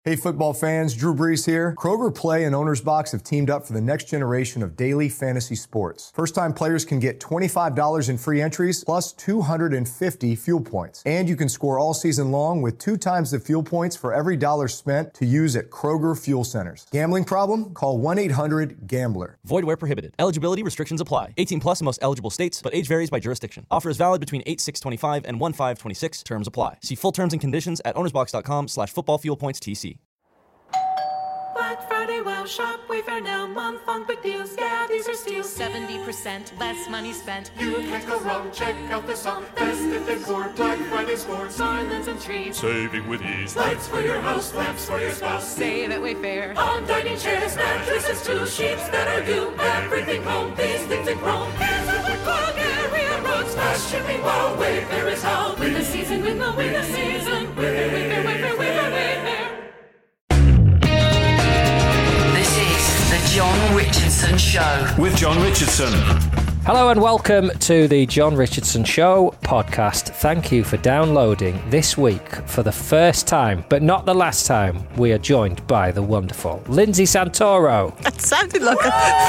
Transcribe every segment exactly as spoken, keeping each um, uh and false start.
Hey football fans, Drew Brees here. Kroger Play and Owner's Box have teamed up for the next generation of daily fantasy sports. First-time players can get twenty-five dollars in free entries plus two hundred fifty fuel points. And you can score all season long with two times the fuel points for every dollar spent to use at Kroger Fuel Centers. Gambling problem? Call one eight hundred gambler. Void where prohibited. Eligibility restrictions apply. eighteen plus in most eligible states, but age varies by jurisdiction. Offer is valid between eight six twenty-five and one five twenty-six. Terms apply. See full terms and conditions at ownersbox.com slash football fuel points TC. Black Friday, wow, shop, Wayfair now, month long big deals, yeah, these are steals. seventy percent less money spent. You can't go wrong, check out the song, festive decor, Black Friday sports, garlands and trees, saving with ease. Lights for your house, lamps for your spouse, save at Wayfair. On dining chairs, mattresses too, sheets that are you, everything home, these things in Chrome. Hands up the clock, area roads, fast shipping, wow, Wayfair is how. Win the season, win the, win the season, Wayfair, Wayfair, Wayfair, Wayfair, Wayfair. The John Richardson Show. With John Richardson. Hello and welcome to the John Richardson Show podcast. Thank you for downloading this week for the first time, but not the last time, we are joined by the wonderful Lindsay Santoro. That sounded like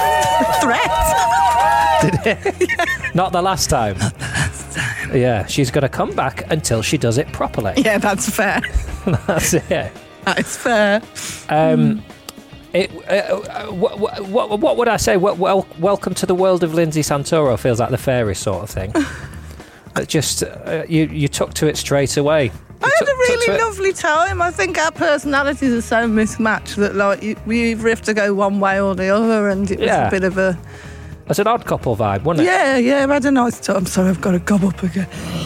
a threat. Did it? Not the last time. Not the last time. Yeah, she's going to come back until she does it properly. Yeah, that's fair. That's it. That is fair. Um... Mm. It, uh, what, what, what would I say? Well, well, welcome to the world of Lindsay Santoro feels like the fairy sort of thing. Just uh, you, you took to it straight away. You I had took, a really lovely it. time. I think our personalities are so mismatched that like you, we either have to go one way or the other, and it was yeah. a bit of a. It's an odd couple vibe, wasn't it? Yeah, yeah. I had a nice time. Sorry, I've got to gob up again.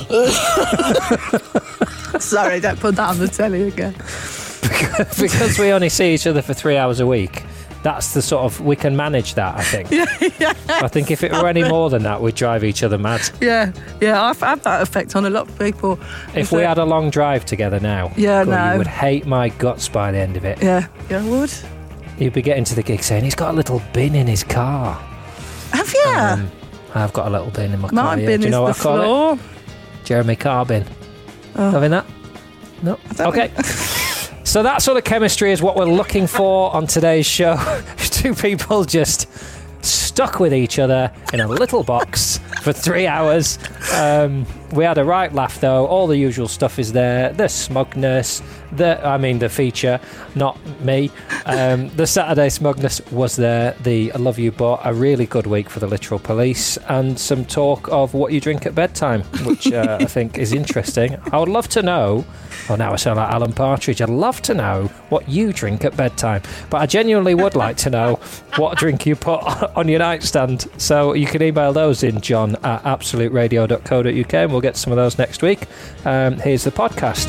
Sorry, don't put that on the telly again. Because we only see each other for three hours a week, that's the sort of, we can manage that, I think. Yeah, yeah. I think if it were any more than that, we'd drive each other mad. Yeah, yeah, I've had that effect on a lot of people. If we had a long drive together now, yeah, God, no. you would hate my guts by the end of it. Yeah, yeah, I would. You'd be getting to the gig saying, he's got a little bin in his car. Have you? Um, I've got a little bin in my, my car. My yeah. bin Do you know is what the I call floor. It? Jeremy Carbin. Oh. Having that? No? Okay. So that sort of chemistry is what we're looking for on today's show. Two people just stuck with each other in a little box for three hours. Um, we had a right laugh, though. All the usual stuff is there. The smugness, the I mean, the feature, not me. Um, the Saturday smugness was there. The I Love You Bot, a really good week for the Literal Police, and some talk of what you drink at bedtime, which uh, I think is interesting. I would love to know. Oh, now I sound like Alan Partridge. I'd love to know what you drink at bedtime, but I genuinely would like to know what drink you put on your nightstand. So you can email those in, John, at absolute radio dot co dot uk, and we'll get some of those next week. Um, here's the podcast.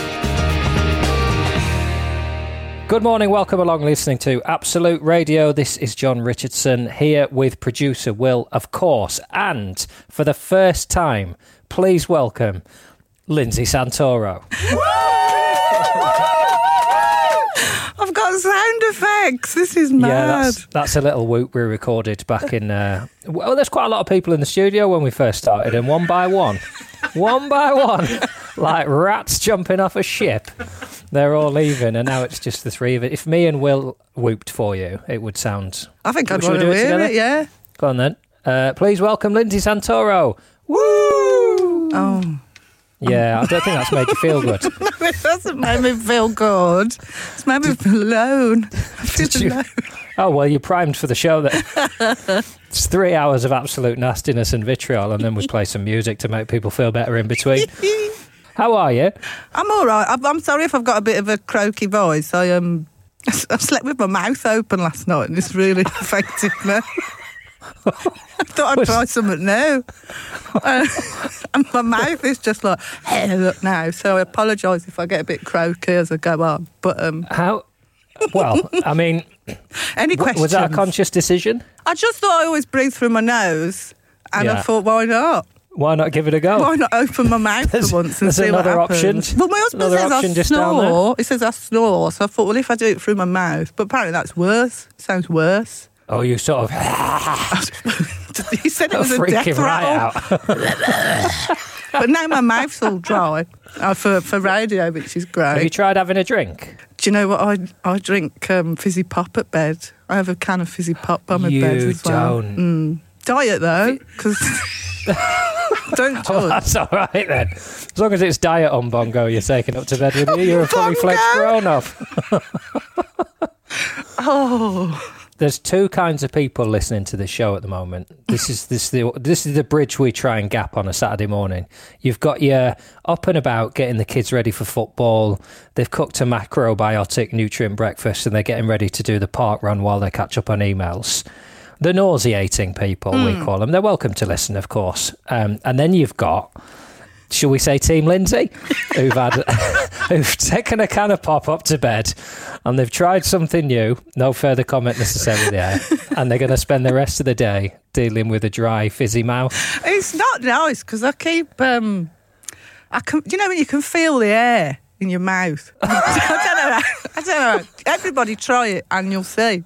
Good morning, welcome along listening to Absolute Radio. This is John Richardson here with producer Will, of course, and for the first time, please welcome Lindsay Santoro. I've got sound effects. This is mad. Yeah, that's, that's a little whoop we recorded back in... Uh, well, there's quite a lot of people in the studio when we first started, and one by one, one by one, like rats jumping off a ship, they're all leaving, and now it's just the three of it. If me and Will whooped for you, it would sound... I think I'd Should want we to do it hear together? it, yeah. Go on then. Uh, please welcome Lindsay Santoro. Woo! Oh... Yeah, I don't think that's made you feel good. No, it doesn't make me feel good. It's made me feel alone. I feel you, alone. Oh, well, you're primed for the show then. It's three hours of absolute nastiness and vitriol, and then we play some music to make people feel better in between. How are you? I'm all right. I'm, I'm sorry if I've got a bit of a croaky voice. I um, I slept with my mouth open last night, and it's really affected me. I thought I'd try something new. Uh, and my mouth is just like, hey, look now. So I apologise if I get a bit croaky as I go on. But um, How? Well, I mean, any questions? Was that a conscious decision? I just thought I always breathe through my nose. And Yeah. I thought, why not? Why not give it a go? Why not open my mouth There's- for once and there's see another what happens? option. Well, my husband Another says option I just down there. snore. He says I snore. So I thought, well, if I do it through my mouth, but apparently that's worse. Sounds worse. Oh, you sort of He said it was a freak death him right rattle. out. But now my mouth's all dry uh, for, for radio, which is Have you great. tried having a drink? Do you know what? I I drink um, fizzy pop at bed. I have a can of fizzy pop on my You bed as well. don't. Mm. Diet though, because don't judge. Oh, that's all right then. As long as it's diet on bongo you're taking up to bed with you, you're a fully Bongo? fledged grown-up. Oh, There's two kinds of people listening to this show at the moment. This is this the this is the bridge we try and gap on a Saturday morning. You've got your up and about getting the kids ready for football. They've cooked a macrobiotic nutrient breakfast and they're getting ready to do the park run while they catch up on emails. The nauseating people, mm. we call them. They're welcome to listen, of course. Um, and then you've got, shall we say, Team Lindsay, who've had, who've taken a can of pop up to bed, and they've tried something new. No further comment necessarily there. And they're going to spend the rest of the day dealing with a dry, fizzy mouth. it's not nice because I keep. Um, I can. You know when you can feel the air in your mouth. I don't know. I don't know. Everybody try it, and you'll see.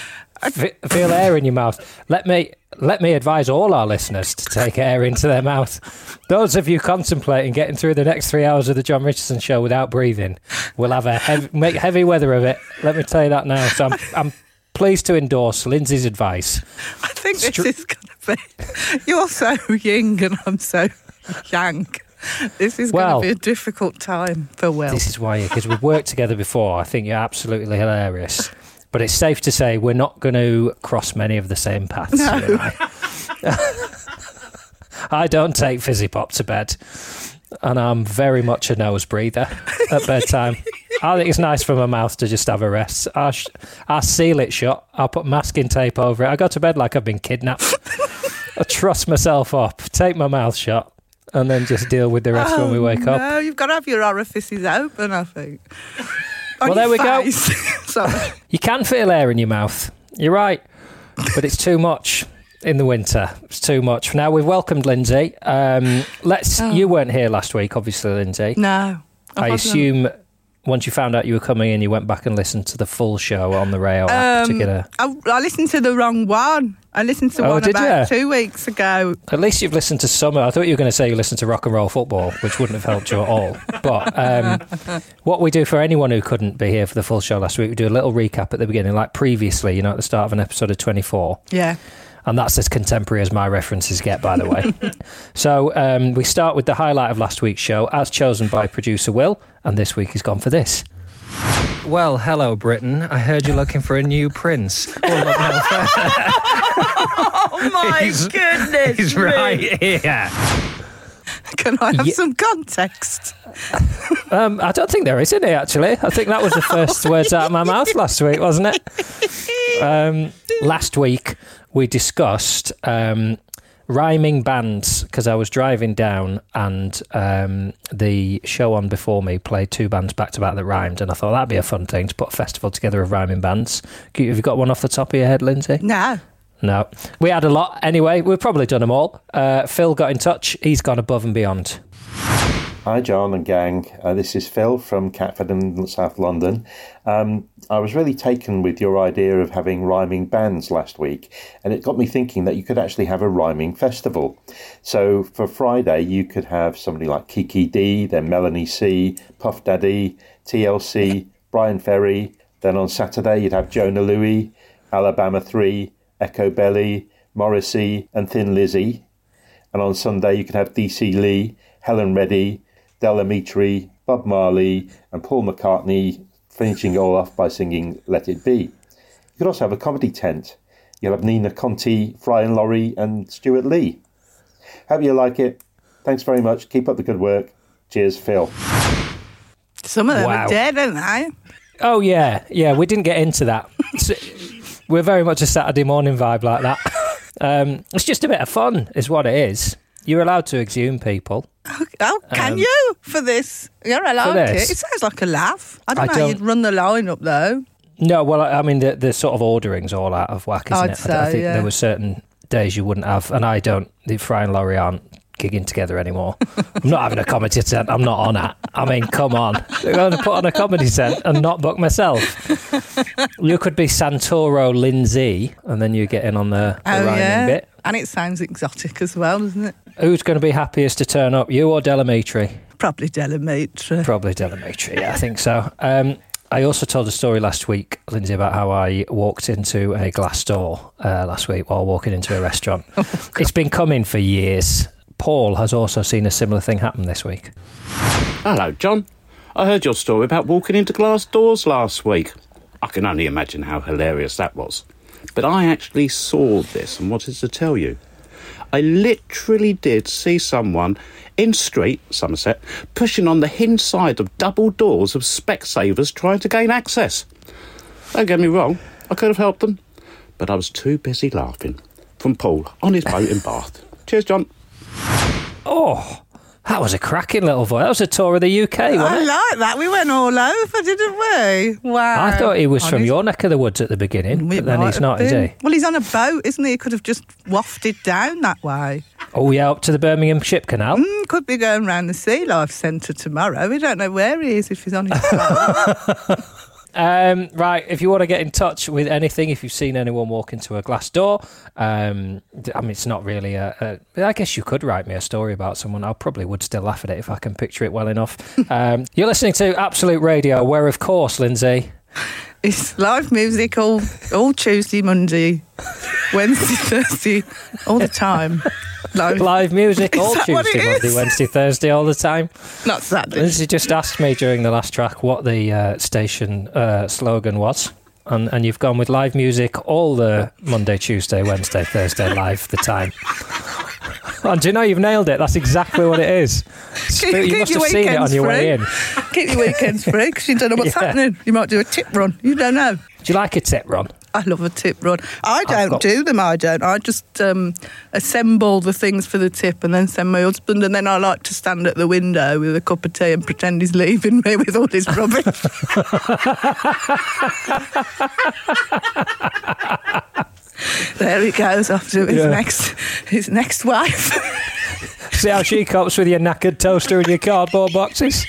F- feel air in your mouth. Let me let me advise all our listeners to take air into their mouth. Those of you contemplating getting through the next three hours of the John Richardson Show without breathing will have a heavy, make heavy weather of it. Let me tell you that now. So I'm, I'm pleased to endorse Lindsay's advice. I think this Str- is going to be. You're so yin and I'm so yang. This is Well, going to be a difficult time for Will. This is why, because we've worked together before. I think you're absolutely hilarious. But it's safe to say we're not going to cross many of the same paths. No. You and I. I don't take fizzy pop to bed, and I'm very much a nose breather at bedtime. I think it's nice for my mouth to just have a rest. I sh- I seal it shut. I'll put masking tape over it. I go to bed like I've been kidnapped. I truss myself up, take my mouth shut, and then just deal with the rest oh, when we wake no, up. No, you've got to have your orifices open, I think. Well, there we go. Sorry. You can feel air in your mouth. You're right. But it's too much in the winter. It's too much. Now, we've welcomed Lindsay. Um, let's. Oh. You weren't here last week, obviously, Lindsay. No. I, I assume once you found out you were coming in, you went back and listened to the full show on the Rayo app um, to get a... I, I listened to the wrong one. I listened to oh, one about you? two weeks ago. At least you've listened to some. I thought you were going to say you listened to Rock and Roll Football, which wouldn't have helped you at all. But um, what we do for anyone who couldn't be here for the full show last week, we do a little recap at the beginning, like previously, you know, at the start of an episode of twenty-four. Yeah. And that's as contemporary as my references get, by the way. So um, we start with the highlight of last week's show, as chosen by producer Will, and this week he's gone for this. Well, hello, Britain. I heard you're looking for a new prince. Oh, my he's, goodness. He's me. right here. Can I have yeah. some context? Um, I don't think there is any, actually. I think that was the first words out of my mouth last week, wasn't it? Um, last week, we discussed um, rhyming bands, because I was driving down and um, the show on before me played two bands back-to-back that rhymed, and I thought that'd be a fun thing to put a festival together of rhyming bands. Have you got one off the top of your head, Lindsay? No. No. We had a lot. Anyway, we've probably done them all. Uh, Phil got in touch. He's gone above and beyond. Hi, John and gang. Uh, this is Phil from Catford in South London. Um, I was really taken with your idea of having rhyming bands last week, and it got me thinking that you could actually have a rhyming festival. So for Friday, you could have somebody like Kiki D, then Melanie C, Puff Daddy, T L C, Brian Ferry. Then on Saturday, you'd have Jonah Louie, Alabama three, Echo Belly, Morrissey and Thin Lizzy. And on Sunday you could have D C Lee, Helen Reddy, Del Amitri, Bob Marley and Paul McCartney, finishing it all off by singing Let It Be. You could also have a comedy tent. You'll have Nina Conti, Fry and Laurie and Stuart Lee. Hope you like it. Thanks very much. Keep up the good work. Cheers, Phil. Some of them Wow. are dead, aren't they? Oh, yeah. Yeah, we didn't get into that. We're very much a Saturday morning vibe like that. Um, it's just a bit of fun, is what it is. You're allowed to exhume people. Oh, oh can Um, you for this? You're allowed this? it. It sounds like a laugh. I don't I know how don't- you'd run the line up though. No, well, I I mean, the, the sort of ordering's all out of whack, isn't I'd it? I, I say, think yeah. there were certain days you wouldn't have, and I don't, the Fry and Laurie aren't gigging together anymore. I'm not having a comedy tent. I'm not on it. I mean, come on. I'm going to put on a comedy tent and not book myself. You could be Santoro Lindsay, and then you get in on the, the Oh rhyming yeah, bit. and it sounds exotic as well, doesn't it? Who's going to be happiest to turn up, you or Delamitri? Probably Delamitri. Probably Delamitri, yeah, I think so. Um, I also told a story last week, Lindsay, about how I walked into a glass door uh, last week while walking into a restaurant. Oh, it's been coming for years. Paul has also seen a similar thing happen this week. Hello, John. I heard your story about walking into glass doors last week. I can only imagine how hilarious that was. But I actually saw this and wanted to tell you. I literally did see someone in street, Somerset, pushing on the hinge side of double doors of Specsavers trying to gain access. Don't get me wrong, I could have helped them, but I was too busy laughing. From Paul, on his boat in Bath. Cheers, John. Oh, that was a cracking little voice. That was a tour of the U K, wasn't I it? like that. We went all over, didn't we? Wow. I thought he was On from his- your neck of the woods at the beginning, We but then might he's have not, is been. he? Well, he's on a boat, isn't he? He could have just wafted down that way. Oh, yeah, up to the Birmingham Ship Canal. Mm, could be going round the Sea Life Centre tomorrow. We don't know where he is if he's on his boat. Um, right, if you want to get in touch with anything, if you've seen anyone walk into a glass door, um, I mean, it's not really a, a... I guess you could write me a story about someone. I probably would still laugh at it if I can picture it well enough. um, you're listening to Absolute Radio, where, of course, Lindsay... It's live music all, all Tuesday, Monday, Wednesday, Thursday, all the time. Live, Live music Is all that what Tuesday, it Monday, is? Wednesday, Thursday, all the time. Not Saturday. Lindsay just asked me during the last track what the uh, station uh, slogan was. And, and you've gone with live music all the Monday, Tuesday, Wednesday, Thursday, live the time. And do you know, you've nailed it. That's exactly what it is. Keep- you keep must your have seen it on weekends your way free. in. Keep your weekends free because you don't know what's Yeah. happening. You might do a tip run. You don't know. Do you like a tip run? I love a tip run. I don't got- do them, I don't. I just um, assemble the things for the tip and then send my husband, and then I like to stand at the window with a cup of tea and pretend he's leaving me with all his rubbish. There he goes off to his Yeah. next his next wife. See how she copes with your knackered toaster and your cardboard boxes?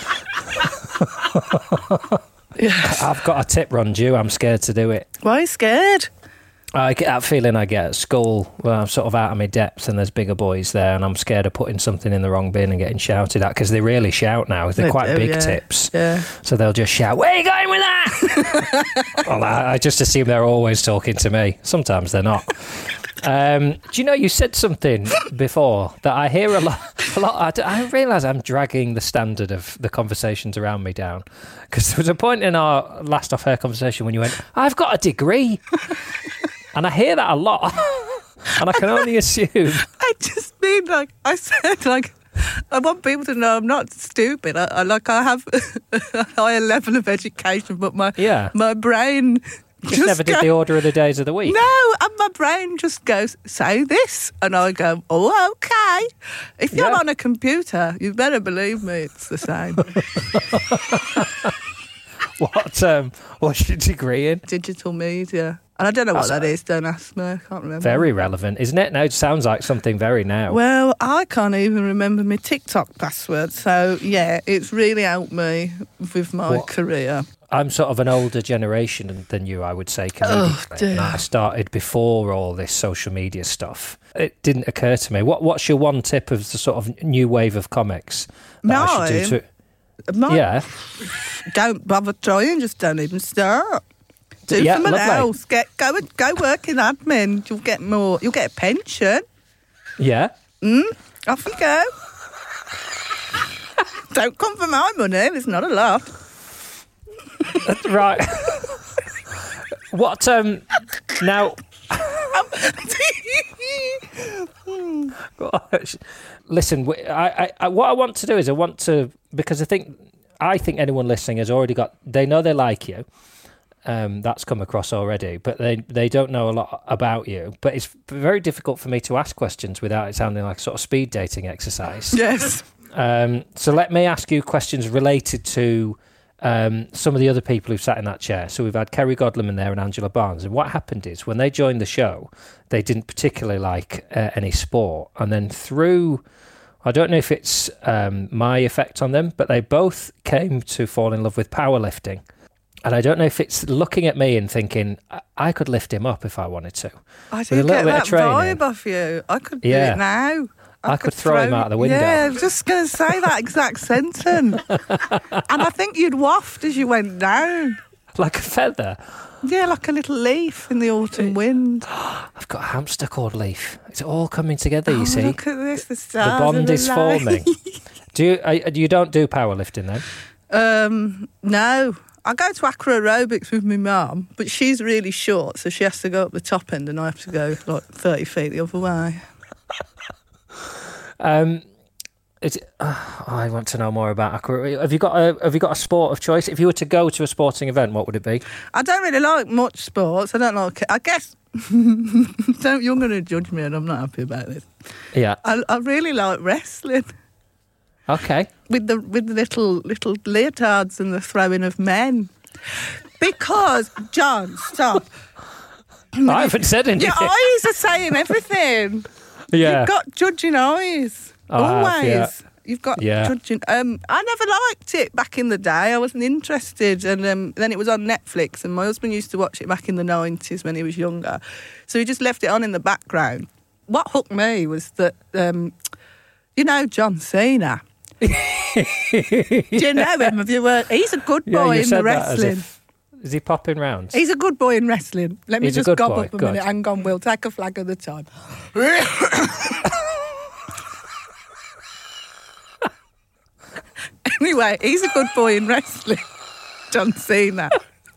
Yes. I've got a tip run due. I'm scared to do it. Why are you scared? I get that feeling I get at school where I'm sort of out of my depth and there's bigger boys there and I'm scared of putting something in the wrong bin and getting shouted at because they really shout now. They're They quite do, big yeah. tips. Yeah. So they'll just shout, "Where are you going with that?" Well, I, I just assume they're always talking to me. Sometimes they're not. Um, do you know, you said something before that I hear a lot. A lot I, d- I realise I'm dragging the standard of the conversations around me down. Because there was a point in our last off-air conversation when you went, "I've got a degree." And I hear that a lot. And I can only assume. I just mean, like, I said, like, I want people to know I'm not stupid. I, I like, I have a higher level of education, but my Yeah. my brain Just, never did go- the order of the days of the week. No, and my brain just goes, say this. And I go, oh, okay. If you're Yeah. on a computer, you better believe me, it's the same. What, um, what's your degree in? Digital media. And I don't know what That's- that is, don't ask me. I can't remember. Very relevant, isn't it? Now it sounds like something very now. Well, I can't even remember my TikTok password. So, yeah, it's really helped me with my What? career. I'm sort of an older generation than you, I would say, Oh, comedically. dear. And I started before all this social media stuff. It didn't occur to me. What What's your one tip of the sort of new wave of comics that I should do to... My- Yeah. Don't bother trying, just don't even start. Do Yeah, something lovely. else. Get go and go work in admin. You'll get more. You'll get a pension. Yeah. Off you go. Don't come for my money. It's not a lot. Right. What, um... Now... Gosh. Listen, w- I, I, I, what I want to do is I want to... Because I think... I think anyone listening has already got... They know they like you. Um, that's come across already, but they they don't know a lot about you. But it's very difficult for me to ask questions without it sounding like a sort of speed dating exercise. Yes. Um, so let me ask you questions related to um, some of the other people who've sat in that chair. So we've had Kerry Godleman there and Angela Barnes. And what happened is when they joined the show, they didn't particularly like uh, any sport. And then through... I don't know if it's um, my effect on them, but they both came to fall in love with powerlifting. And I don't know if it's looking at me and thinking, I, I could lift him up if I wanted to. I With a do little get bit of that training. vibe off you. I could Yeah. do it now. I, I could throw him out the window. Yeah, I was just going to say that exact sentence. And I think you'd waft as you went down. Like a feather? Yeah, like a little leaf in the autumn wind. I've got a hamster called Leaf. It's all coming together, you Oh, see. look at this, the The stars bond are is aligned. forming. Do you, uh, you don't do powerlifting then? Um, no. I go to acro aerobics with my mum, but she's really short, so she has to go up the top end and I have to go like thirty feet the other way. Um, it's, uh, I want to know more about acro. Have you got a Have you got a sport of choice? If you were to go to a sporting event, what would it be? I don't really like much sports. I don't like. I guess. don't you're going to judge me, and I'm not happy about this. Yeah. I, I really like wrestling. Okay. With the with the little little leotards and the throwing of men. Because John, stop. I haven't said anything. Your eyes are saying everything. Yeah. You've got judging eyes. Oh, I have, Always. yeah. You've got Yeah. judging. Um, I never liked it back in the day. I wasn't interested. And um, then it was on Netflix, and my husband used to watch it back in the nineties when he was younger. So he just left it on in the background. What hooked me was that, um, you know, John Cena. Do you know him? Have you heard? He's a good Yeah, boy you in said the that as wrestling. if- Is he popping round? He's a good boy in wrestling. Let me He's a just good gob boy, up a good. minute. Hang on, Will. Take a flag at a time. Anyway, he's a good boy in wrestling. John Cena.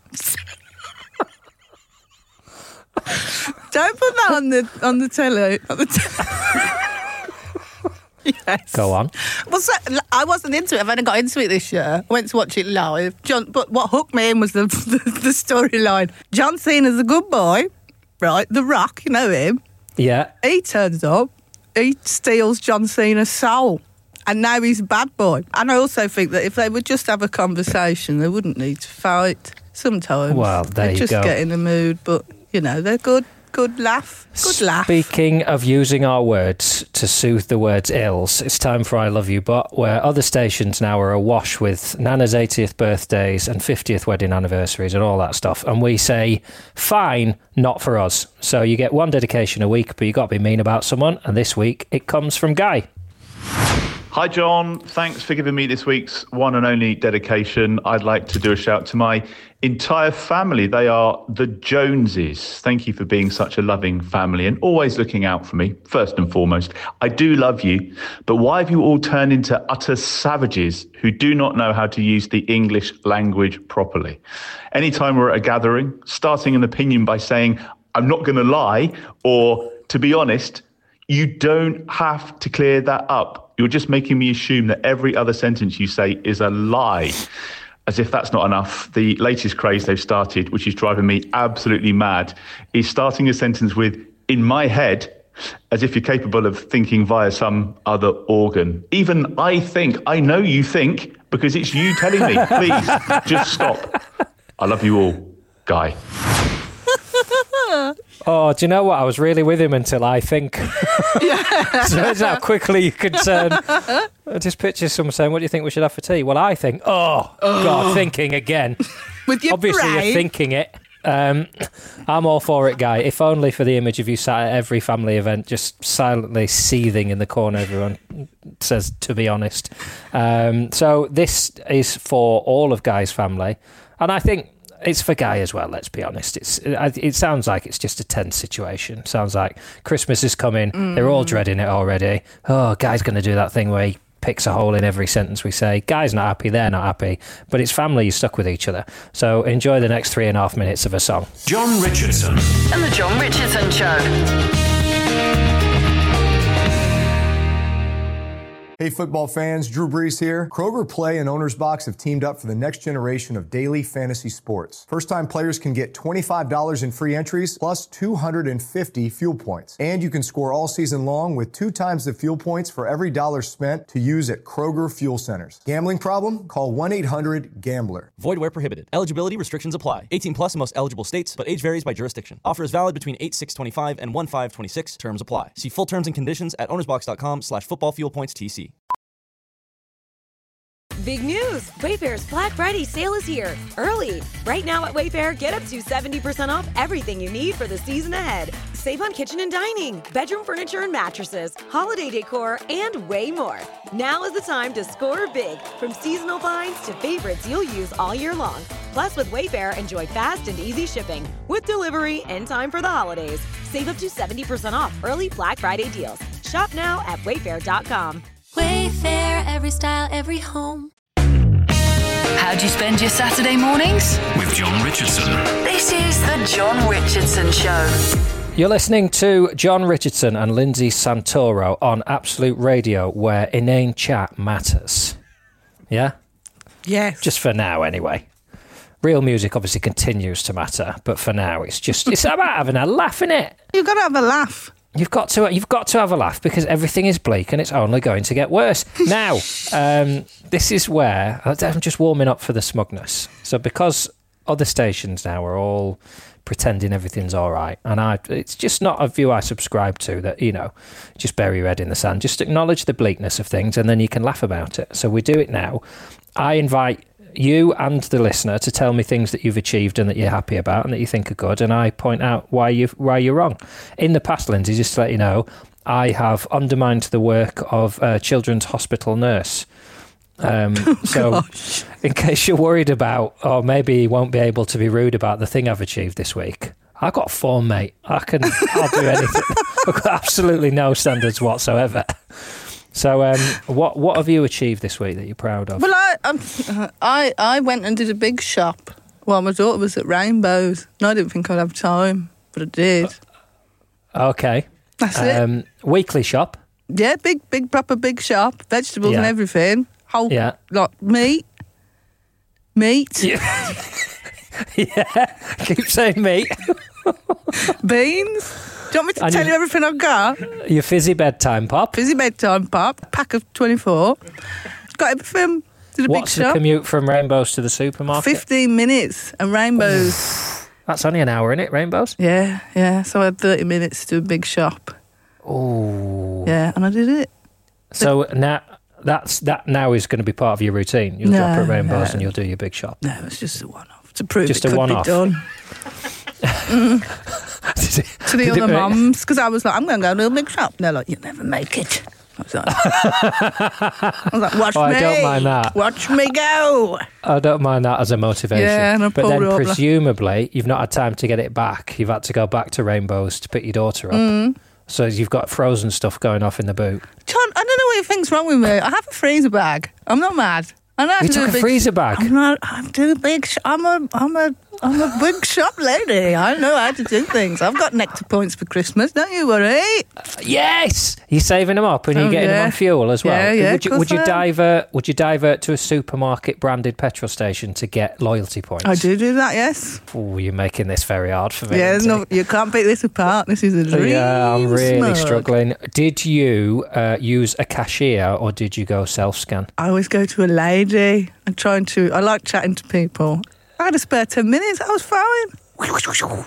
Don't put that on the on the telly. On the te- yes. Go on. Well, so, I wasn't into it. I've only got into it this year. I went to watch it live. John, but what hooked me in was the the, the storyline. John Cena's a good boy, right? The Rock, you know him. Yeah. He turns up. He steals John Cena's soul. And now he's a bad boy. And I also think that if they would just have a conversation, they wouldn't need to fight sometimes. Well, there they you just go. get in the mood. But, you know, they're good. Good laugh. Good laugh. Speaking of using our words to soothe the words ills, it's time for I Love You But, where other stations now are awash with Nana's eightieth birthdays and fiftieth wedding anniversaries and all that stuff. And we say, fine, not for us. So you get one dedication a week, but you got to be mean about someone. And this week, it comes from Guy. Hi, John. Thanks for giving me this week's one and only dedication. I'd like to do a shout to my entire family. They are the Joneses. Thank you for being such a loving family and always looking out for me, first and foremost. I do love you, but why have you all turned into utter savages who do not know how to use the English language properly? Anytime we're at a gathering, starting an opinion by saying, I'm not going to lie, or to be honest, you don't have to clear that up. You're just making me assume that every other sentence you say is a lie. As if that's not enough, the latest craze they've started, which is driving me absolutely mad, is starting a sentence with, in my head, as if you're capable of thinking via some other organ. Even I think, I know you think, because it's you telling me. Please, just stop. I love you all. Guy. Oh, do you know what? I was really with him until I think. So that's how quickly you can turn. I just picture someone saying, what do you think we should have for tea? Well, I think, oh, God, thinking again. With your Obviously, brain. you're thinking it. Um, I'm all for it, Guy. If only for the image of you sat at every family event, just silently seething in the corner, everyone says, to be honest. Um, so this is for all of Guy's family. And I think it's for Guy as well, let's be honest. It's It, it sounds like it's just a tense situation. Sounds like Christmas is coming. Mm. They're all dreading it already. Oh, Guy's going to do that thing where he picks a hole in every sentence we say. Guy's not happy, they're not happy. But it's family, you're stuck with each other. So enjoy the next three and a half minutes of a song. John Richardson. And the John Richardson Show. Hey football fans, Drew Brees here. Kroger Play and Owner's Box have teamed up for the next generation of daily fantasy sports. First-time players can get twenty-five dollars in free entries plus two hundred fifty fuel points. And you can score all season long with two times the fuel points for every dollar spent to use at Kroger Fuel Centers. Gambling problem? Call one eight hundred gambler. Void where prohibited. Eligibility restrictions apply. eighteen plus in most eligible states, but age varies by jurisdiction. Offer is valid between eight six twenty-five and one five twenty-six. Terms apply. See full terms and conditions at ownersbox.com slash football fuel points TC. Big news! Wayfair's Black Friday sale is here, early. Right now at Wayfair, get up to seventy percent off everything you need for the season ahead. Save save on kitchen and dining, bedroom furniture and mattresses, holiday decor, and way more. Now is the time to score big, from seasonal finds to favorites you'll use all year long. Plus, with Wayfair, enjoy fast and easy shipping with delivery in time for the holidays. Save up to seventy percent off early Black Friday deals. Shop now at wayfair dot com. Wayfair, every style, every home. How do you spend your Saturday mornings? With John Richardson. This is the John Richardson Show. You're listening to John Richardson and Lindsay Santoro on Absolute Radio, where inane chat matters. Yeah? Yes. Just for now, anyway. Real music obviously continues to matter, but for now, it's just it's about having a laugh, innit? You've got to have a laugh. You've got to you've got to have a laugh because everything is bleak and it's only going to get worse. Now, um, this is where I'm just warming up for the smugness. So because other stations now are all pretending everything's all right, and I it's just not a view I subscribe to, that, you know, just bury your head in the sand. Just acknowledge the bleakness of things and then you can laugh about it. So we do it now. I invite you and the listener to tell me things that you've achieved and that you're happy about and that you think are good, and I point out why you why you're wrong. In the past, Lindsay, just to let you know, I have undermined the work of a children's hospital nurse. Um, oh, so, gosh. In case you're worried about, or maybe you won't be able to be rude about the thing I've achieved this week, I've got a form, mate. I can, I'll do anything. I've got absolutely no standards whatsoever. So, um, what what have you achieved this week that you're proud of? Well, I um, I I went and did a big shop while my daughter was at Rainbows. And I didn't think I'd have time, but I did. Okay. That's um, it. Weekly shop? Yeah, big, big, proper big shop. Vegetables Yeah. and everything. Whole, Yeah. like, meat. Meat. Yeah. yeah. Keep saying meat. Beans. Do you want me to And tell you- you everything I've got? Your fizzy bedtime pop. Fizzy bedtime pop, pack of twenty-four. Got everything. Did a What's big the shop. commute from Rainbows to the supermarket? fifteen minutes and Rainbows. That's only an hour, innit, Rainbows? Yeah, yeah. So I had thirty minutes to do a big shop. Oh. Yeah, and I did it. So now that's that now is going to be part of your routine. You'll No, drop at Rainbows no. and you'll do your big shop. No, it's just a one-off to prove Just it a could one-off. be done. Mm. To the Did other it- mums, because I was like, I'm going to go to a big shop. And they're like, you'll never make it. I was like, I was like watch Oh, me. I don't mind that. Watch me go. I don't mind that as a motivation. Yeah, and I but pulled then it up, like- presumably you've not had time to get it back. You've had to go back to Rainbows to pick your daughter up. Mm. So you've got frozen stuff going off in the boot. John, I don't know what you think's wrong with me. I have a freezer bag. I'm not mad. I know how You to do took a big freezer bag? I'm not. I do a big. Sh- I'm a. I'm a. I'm a big shop lady. I know how to do things. I've got nectar points for Christmas. Don't you worry. Yes, you're saving them up and you're Oh, getting them yeah. on fuel as well. Yeah, yeah, Would you, of would you course I am. divert? Would you divert to a supermarket branded petrol station to get loyalty points? I do do that. Yes. Oh, you're making this very hard for me. Yeah. Lindsay. No, you can't pick this apart. This is a dream. Yeah, I'm really smug. struggling. Did you uh, use a cashier or did you go self-scan? I always go to a lady. I'm trying to. I like chatting to people. I had a spare ten minutes. I was fine.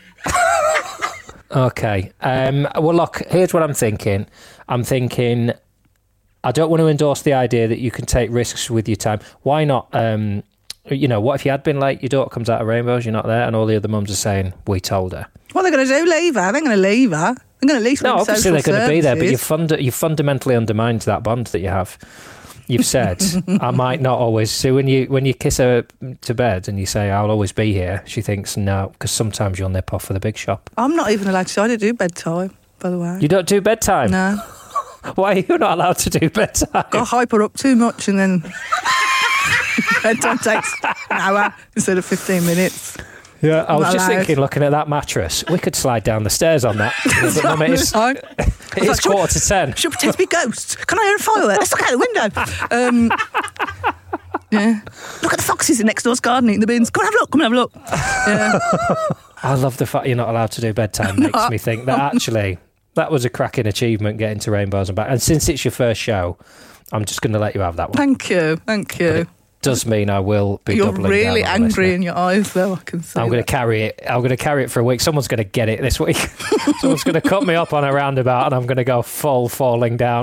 Okay. Um, well, look, here's what I'm thinking. I'm thinking I don't want to endorse the idea that you can take risks with your time. Why not? Um, you know, what if you had been late? Your daughter comes out of Rainbows, you're not there, and all the other mums are saying, we told her. What are they going to do? Leave her? They're going to leave her. They're going to at least. No, ring obviously social they're going to be there, but you've, services. funda- you've fundamentally undermined that bond that you have. You've said, I might not always. So when you when you kiss her to bed and you say, I'll always be here, she thinks, no, because sometimes you'll nip off for the big shop. I'm not even allowed to. I don't do bedtime, by the way. You don't do bedtime? No. Why are you not allowed to do bedtime? Got to hype her up too much and then bedtime takes an hour instead of fifteen minutes. Yeah, I was Not just allowed. thinking, looking at that mattress, we could slide down the stairs on that. But Mum, it is, Fine. it is quarter to ten. She'll pretend to be ghosts. Can I hear a firework? Let's look out the window. Um, yeah. Look at the foxes in next door's garden eating the bins. Come and have a look. Come and have a look. Yeah. I love the fact you're not allowed to do bedtime. Makes not. me think that actually that was a cracking achievement getting to Rainbows and back. And since it's your first show, I'm just going to let you have that one. Thank you. Thank you. Does mean I will be You're doubling really down on this angry now. in your eyes, though. I can see. I'm going to that. carry it. I'm going to carry it for a week. Someone's going to get it this week. Someone's going to cut me up on a roundabout, and I'm going to go full falling down.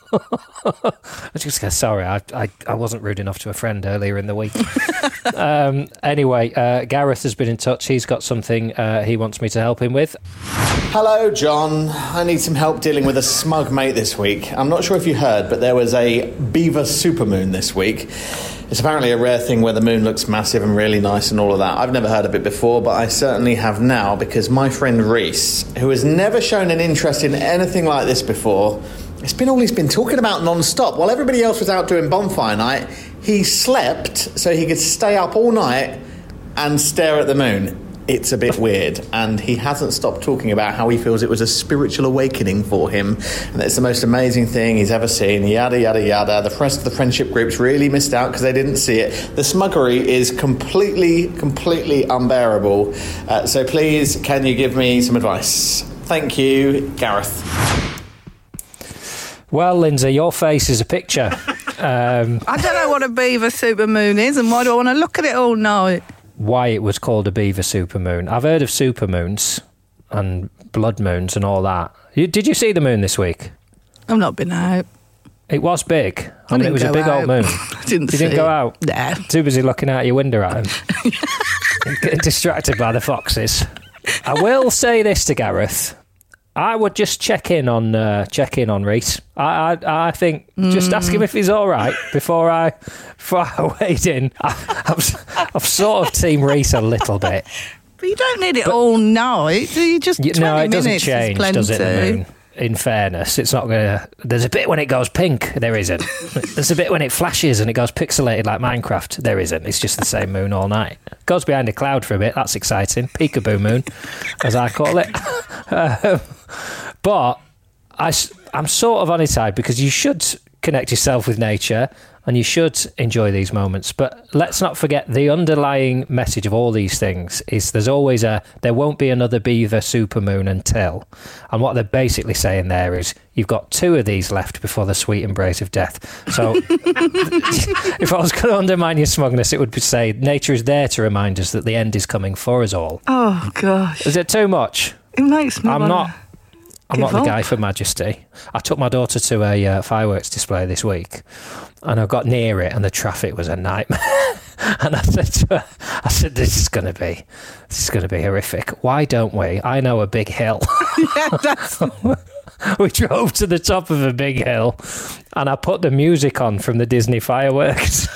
I was just going sorry, I, I I wasn't rude enough to a friend earlier in the week. um, anyway, uh, Gareth has been in touch. He's got something uh, he wants me to help him with. Hello, John. I need some help dealing with a smug mate this week. I'm not sure if you heard, but there was a beaver supermoon this week. It's apparently a rare thing where the moon looks massive and really nice and all of that. I've never heard of it before, but I certainly have now because my friend Reese, who has never shown an interest in anything like this before, it's been all he's been talking about non-stop. While everybody else was out doing bonfire night, he slept so he could stay up all night and stare at the moon. It's a bit weird, and he hasn't stopped talking about how he feels it was a spiritual awakening for him, and it's the most amazing thing he's ever seen, yada, yada, yada. The rest of the friendship groups really missed out because they didn't see it. The smuggery is completely, completely unbearable. Uh, so please, can you give me some advice? Thank you, Gareth. Well, Lindsay, your face is a picture. Um, I don't know what a beaver supermoon is, and why do I want to look at it all night? Why it was called a beaver supermoon. I've heard of supermoons and blood moons and all that. You, did you see the moon this week? I've not been out. It was big. I, I mean, it was a big out. old moon. I didn't You see didn't go it. out? Nah. Too busy looking out your window at him. Getting distracted by the foxes. I will say this to Gareth. I would just check in on uh, check in on Reese. I I, I think mm. just ask him if he's all right before I before I wade in. I, I've, I've sort of team Reese a little bit. But you don't need it but, all night. Do you just you, twenty no, it doesn't minutes change, does it? The moon. In fairness, it's not gonna. There's a bit when it goes pink. There isn't. There's a bit when it flashes and it goes pixelated like Minecraft. There isn't. It's just the same moon all night. Goes behind a cloud for a bit. That's exciting. Peekaboo moon, as I call it. um, but I, I'm sort of on his side because you should connect yourself with nature and you should enjoy these moments. But let's not forget the underlying message of all these things is there's always a, there won't be another beaver supermoon until. And what they're basically saying there is you've got two of these left before the sweet embrace of death. So if I was going to undermine your smugness, it would be say nature is there to remind us that the end is coming for us all. Oh, gosh. Is it too much? It makes me I'm wanna... not... I'm not the guy for majesty. I took my daughter to a uh, fireworks display this week and I got near it and the traffic was a nightmare. And I said to her, I said, this is going to be, this is going to be horrific. Why don't we? I know a big hill. Yeah, that's... We drove to the top of a big hill and I put the music on from the Disney fireworks.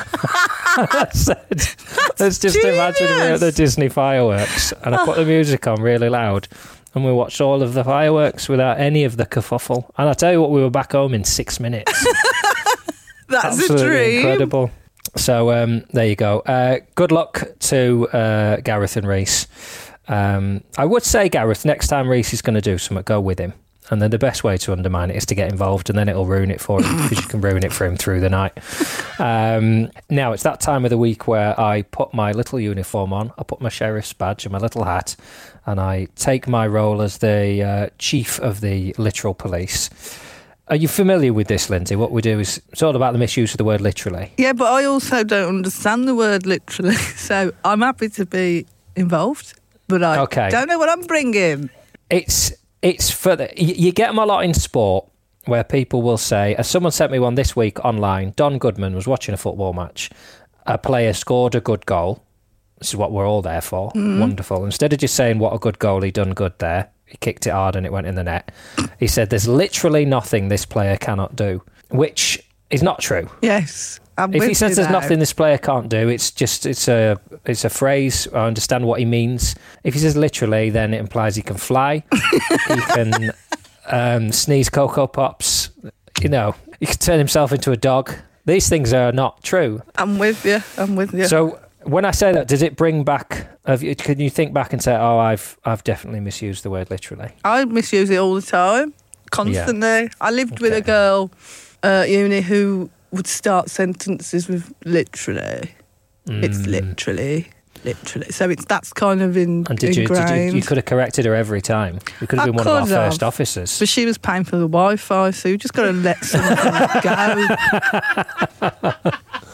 I said, let's just genius. imagine we're at the Disney fireworks and I put the music on really loud. And we watched all of the fireworks without any of the kerfuffle. And I tell you what, we were back home in six minutes. That's Absolutely a dream. Incredible. So um, there you go. Uh, good luck to uh, Gareth and Reese. Um, I would say, Gareth, next time Reese is going to do something, go with him. And then the best way to undermine it is to get involved, and then it'll ruin it for him because you can ruin it for him through the night. Um, now, it's that time of the week where I put my little uniform on, I put my sheriff's badge and my little hat, and I take my role as the uh, chief of the literal police. Are you familiar with this, Lindsay? What we do is it's all about the misuse of the word literally. Yeah, but I also don't understand the word literally, so I'm happy to be involved, but I okay. don't know what I'm bringing. It's... It's for the, you get them a lot in sport where people will say, as someone sent me one this week online, Don Goodman was watching a football match. A player scored a good goal. This is what we're all there for. Mm. Wonderful. Instead of just saying, what a good goal, he done good there. He kicked it hard and it went in the net. He said, there's literally nothing this player cannot do, which is not true. Yes. I'm if with he says you there's now. nothing this player can't do, it's just it's a it's a phrase. I understand what he means. If he says literally, then it implies he can fly, he can um, sneeze Cocoa Pops. You know, he can turn himself into a dog. These things are not true. I'm with you. I'm with you. So when I say that, does it bring back? Have you, can you think back and say, "Oh, I've I've definitely misused the word literally"? I misuse it all the time, constantly. Yeah. I lived okay. with a girl at uni who would start sentences with literally. Mm. It's literally, literally. So it's that's kind of in, and did you, ingrained. Did you, you could have corrected her every time. You could have been I one of our have. first officers. But she was paying for the Wi-Fi, so you just got to let something go.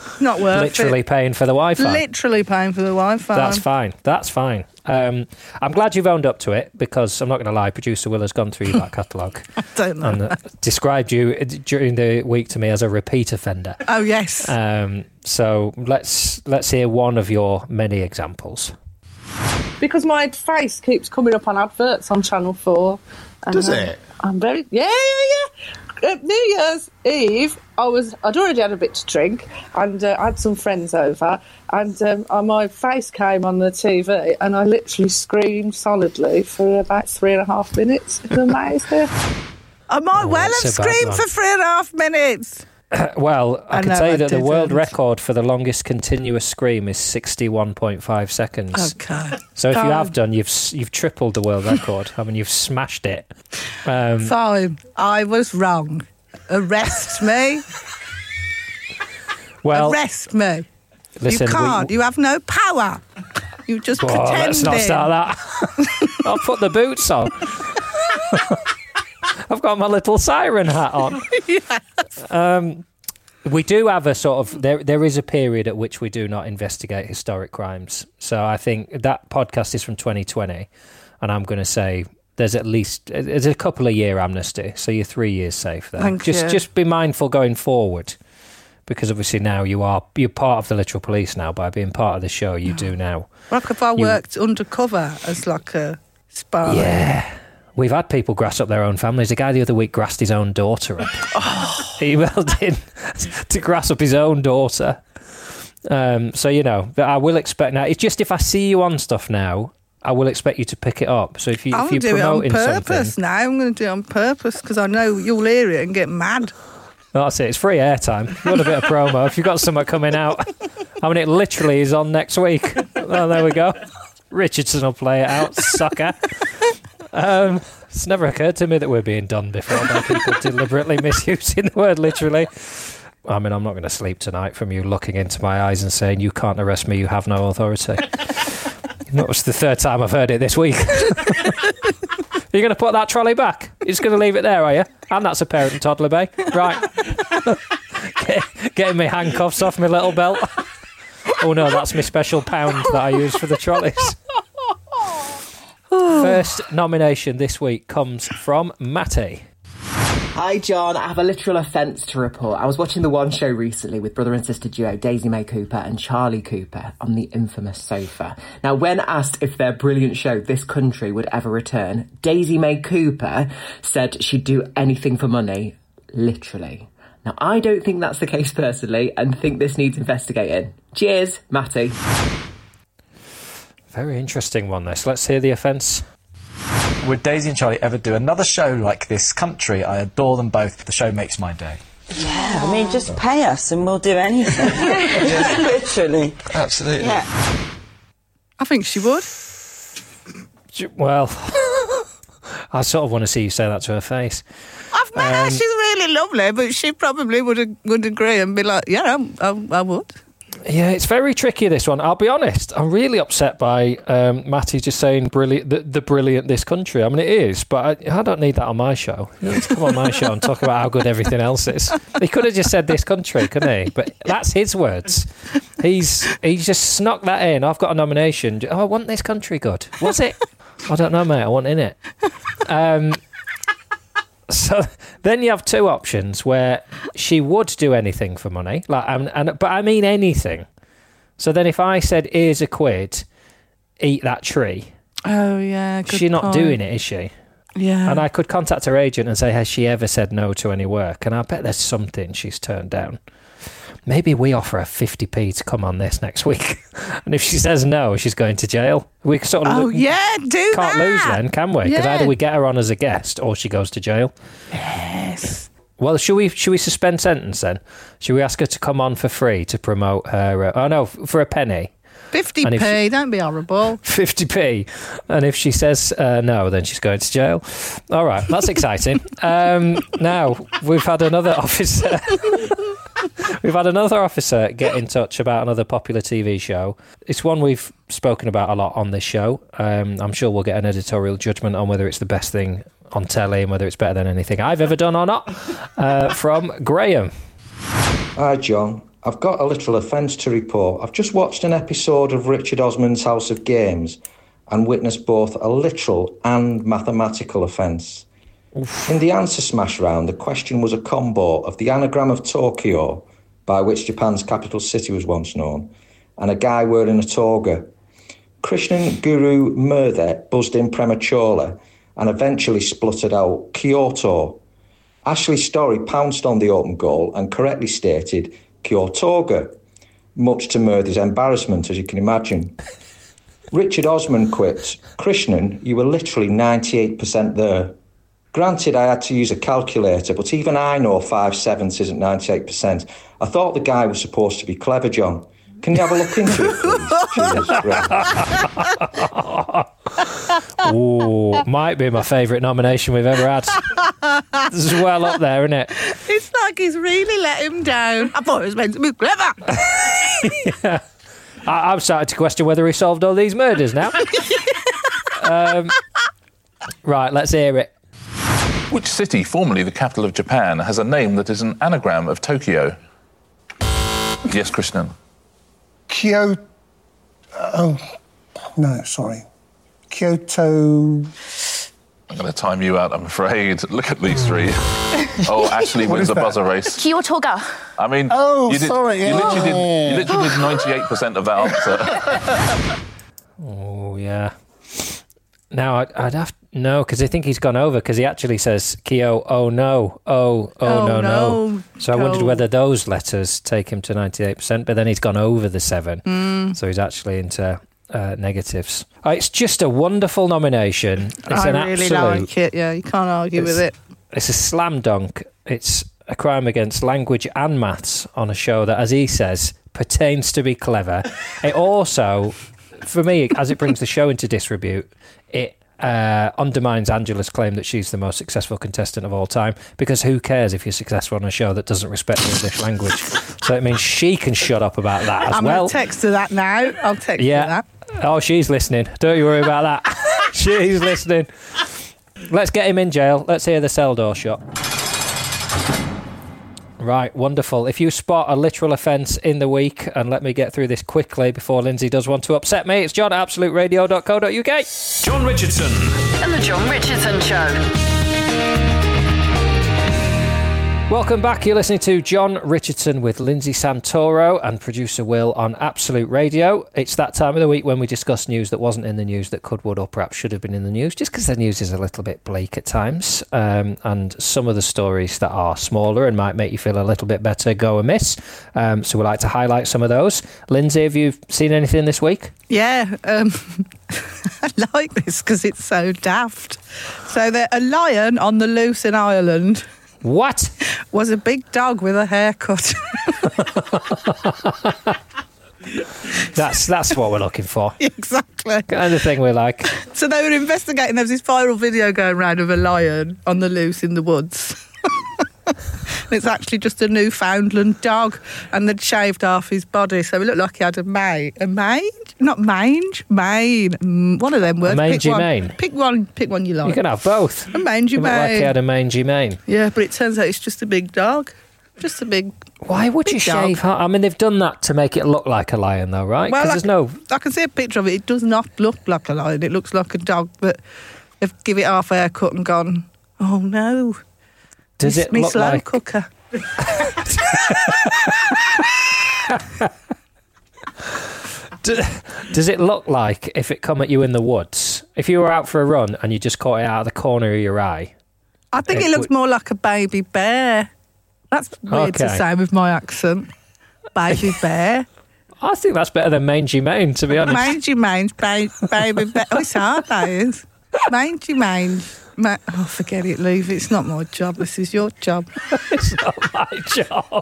Not worth Literally it. paying for the Wi-Fi. Literally paying for the Wi-Fi. That's fine. That's fine. Um, I'm glad you've owned up to it, because I'm not going to lie, producer Will has gone through your back catalogue I don't know. and uh, described you uh, during the week to me as a repeat offender. Oh, yes. Um, so let's let's hear one of your many examples. Because my face keeps coming up on adverts on Channel four. And, Does uh, it? I'm very... Yeah, yeah, yeah. At New Year's Eve, I was, I'd already had a bit to drink, and uh, I had some friends over, and um, uh, my face came on the T V, and I literally screamed solidly for about three and a half minutes. It's amazing. I might Oh, well that's have a bad screamed one. for three and a half minutes. Well, I, I can know, tell you I that the did, world didn't. record for the longest continuous scream is sixty-one point five seconds. Okay. So if you Fine. have done, you've s- you've tripled the world record. I mean, you've smashed it. Um, Fine. I was wrong. Arrest me. well, Arrest me. listen, you we- can't. You have no power. You just Whoa, pretending. let's not start that. I'll put the boots on. I've got my little siren hat on. Yes. Um, we do have a sort of there. There is a period at which we do not investigate historic crimes. So I think that podcast is from twenty twenty, and I'm going to say there's at least there's a couple of year amnesty. So you're three years safe there. Thank just you. just be mindful going forward, because obviously now you are you're part of the literal police now by being part of the show. You do now. Like if I You- worked undercover as like a spy. Yeah. We've had people grass up their own families. A guy the other week grassed his own daughter up. Oh. He emailed in to grass up his own daughter. Um, so, you know, but I will expect now. It's just if I see you on stuff now, I will expect you to pick it up. So if, you, I'll if you're do it on promoting purpose something... now. I'm going to do it on purpose because I know you'll hear it and get mad. That's it. It's free airtime. If you want a bit of promo, if you've got something coming out. I mean, it literally is on next week. Oh, there we go. Richardson will play it out. Sucker. Um, it's never occurred to me that we're being done before by people deliberately misusing the word literally. I mean, I'm not going to sleep tonight from you looking into my eyes and saying, you can't arrest me, you have no authority. That was the third time I've heard it this week. Are you going to put that trolley back? You're just going to leave it there, are you? And that's a parent and toddler bay. Right. Get, getting my handcuffs off my little belt. Oh no, that's my special pound that I use for the trolleys. First nomination this week comes from Matty. Hi, John. I have a literal offence to report. I was watching the One Show recently with brother and sister duo Daisy May Cooper and Charlie Cooper on the infamous sofa. Now, when asked if their brilliant show This Country would ever return, Daisy May Cooper said she'd do anything for money, literally. Now, I don't think that's the case personally and think this needs investigating. Cheers, Matty. Very interesting one, this. Let's hear the offence. Would Daisy and Charlie ever do another show like This Country? I adore them both. The show makes my day. Yeah, I mean, just pay us and we'll do anything. Just literally. Absolutely. Yeah. I think she would. Well, I sort of want to see you say that to her face. I've met her. Um, She's really lovely, but she probably would would agree and be like, yeah, I, I, I would. Yeah, it's very tricky, this one. I'll be honest. I'm really upset by um, Matty just saying brilliant, the, the brilliant This Country. I mean, it is, but I, I don't need that on my show. You need to come on my show and talk about how good everything else is. He could have just said This Country, couldn't he? But that's his words. He's he's just snuck that in. I've got a nomination. Oh, I want This Country good. Was it? I don't know, mate. I want in it. Um, so then you have two options where she would do anything for money, like, and, and but I mean anything. So then, if I said, "Here's a quid, eat that tree," Oh yeah, good she's not point. doing it, is she? Yeah. And I could contact her agent and say, "Has she ever said no to any work?" And I bet there's something she's turned down. Maybe we offer her fifty p to come on this next week, and if she says no, she's going to jail. We sort of Oh look- yeah, do can't that. lose then, can we? Because Yeah. either we get her on as a guest or she goes to jail. Yes. Well, should we should we suspend sentence then? Should we ask her to come on for free to promote her? Uh, oh no, f- for a penny. fifty And if p, she- don't be horrible. fifty p. And if she says uh, no, then she's going to jail. All right, that's exciting. Um, now, we've had another officer... we've had another officer get in touch about another popular T V show. It's one we've spoken about a lot on this show. Um, I'm sure we'll get an editorial judgment on whether it's the best thing on telly and whether it's better than anything I've ever done or not. Uh, from Graham. Hi, John. I've got a little offence to report. I've just watched an episode of Richard Osman's House of Games and witnessed both a literal and mathematical offence. In the answer smash round, the question was a combo of the anagram of Tokyo, by which Japan's capital city was once known, and a guy wearing a toga. Krishnan Guru Murthy buzzed in prematurely and eventually spluttered out Kyoto. Ashley Storey pounced on the open goal and correctly stated Kyotoga, much to Murthy's embarrassment, as you can imagine. Richard Osman quipped, Krishnan, you were literally ninety-eight percent there. Granted, I had to use a calculator, but even I know five sevenths isn't ninety-eight percent. I thought the guy was supposed to be clever, John. Can you have a look into it, please? Ooh, might be my favourite nomination we've ever had. This is well up there, isn't it? It's like he's really let him down. I thought it was meant to be clever. Yeah. I- I'm starting to question whether he solved all these murders now. um, right, let's hear it. Which city, formerly the capital of Japan, has a name that is an anagram of Tokyo? Yes, Krishnan. Kyoto. Oh, no, sorry. Kyoto. I'm going to time you out, I'm afraid. Look at these three. Oh, Ashley wins the buzzer race. Kyotoga. I mean, oh, you, did, sorry, you, yeah. literally did, you literally did ninety-eight percent of that answer. Oh, yeah. Now, I'd, I'd have no, because I think he's gone over, because he actually says, Kyo, oh no, oh, oh, Oh, no, no, no. So I wondered Go. whether those letters take him to ninety-eight percent, but then he's gone over the seven. Mm. So he's actually into uh, negatives. Oh, it's just a wonderful nomination. It's I an really absolute, like it, yeah. You can't argue it's, with it. It's a slam dunk. It's a crime against language and maths on a show that, as he says, pertains to be clever. It also, for me, as it brings the show into disrepute, it uh, undermines Angela's claim that she's the most successful contestant of all time, because who cares if you're successful on a show that doesn't respect the English language? So it means she can shut up about that as I'm well. going to text her that now. I'll text Yeah. her that. Oh, she's listening. Don't you worry about that. She's listening. Let's get him in jail. Let's hear the cell door shot. Right, wonderful. If you spot a literal offence in the week, and let me get through this quickly before Lindsay does want to upset me, it's John at absolute radio dot co dot uk. John Richardson. And the John Richardson Show. Welcome back. You're listening to John Richardson with Lindsay Santoro and producer Will on Absolute Radio. It's that time of the week when we discuss news that wasn't in the news, that could, would, or perhaps should have been in the news, just because the news is a little bit bleak at times. Um, and some of the stories that are smaller and might make you feel a little bit better go amiss. Um, so we like to highlight some of those. Lindsay, have you seen anything this week? Yeah, um, I like this because it's so daft. So there, a lion on the loose in Ireland. What? Was a big dog with a haircut. That's that's what we're looking for. Exactly. Kind of thing we like. So they were investigating. There was this viral video going around of a lion on the loose in the woods. It's actually just a Newfoundland dog, and they'd shaved half his body, so it looked like he had a mane. A mange? Not mange? Mane. Mm, one of them words. A mangy pick one. mane? Pick one, pick one you like. You can have both. A mangy It looked like he mane. had a mangy mane. Yeah, but it turns out it's just a big dog. Just a big... Why would big you dog. shave? I mean, they've done that to make it look like a lion, though, right? Well, Because I, there's no... I can see a picture of it. It does not look like a lion. It looks like a dog, but they've give it half haircut and gone, oh no. Does me, it me look slow like... cooker. Do- Does it look like if it come at you in the woods? If you were out for a run and you just caught it out of the corner of your eye? I think it, It looks would- more like a baby bear. That's weird to Okay. say with my accent. Baby bear. I think that's better than mangy mane, to be honest. Mangy mange, ba- baby bear. Oh, it's hard, that is. Mangy mange. Ma- oh, forget it, leave it. It's not my job. This is your job. It's not my job.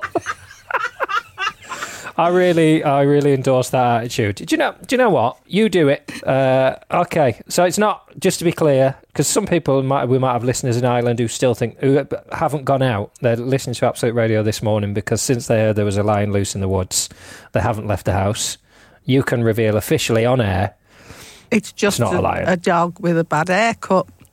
I really, I really endorse that attitude. Do you know? Do you know what? You do it. Uh, okay, so it's not, just to be clear, because some people might, we might have listeners in Ireland who still think, who haven't gone out. They're listening to Absolute Radio this morning because since they heard there was a lion loose in the woods, they haven't left the house. You can reveal officially on air. It's just It's not a lion. a dog with a bad haircut.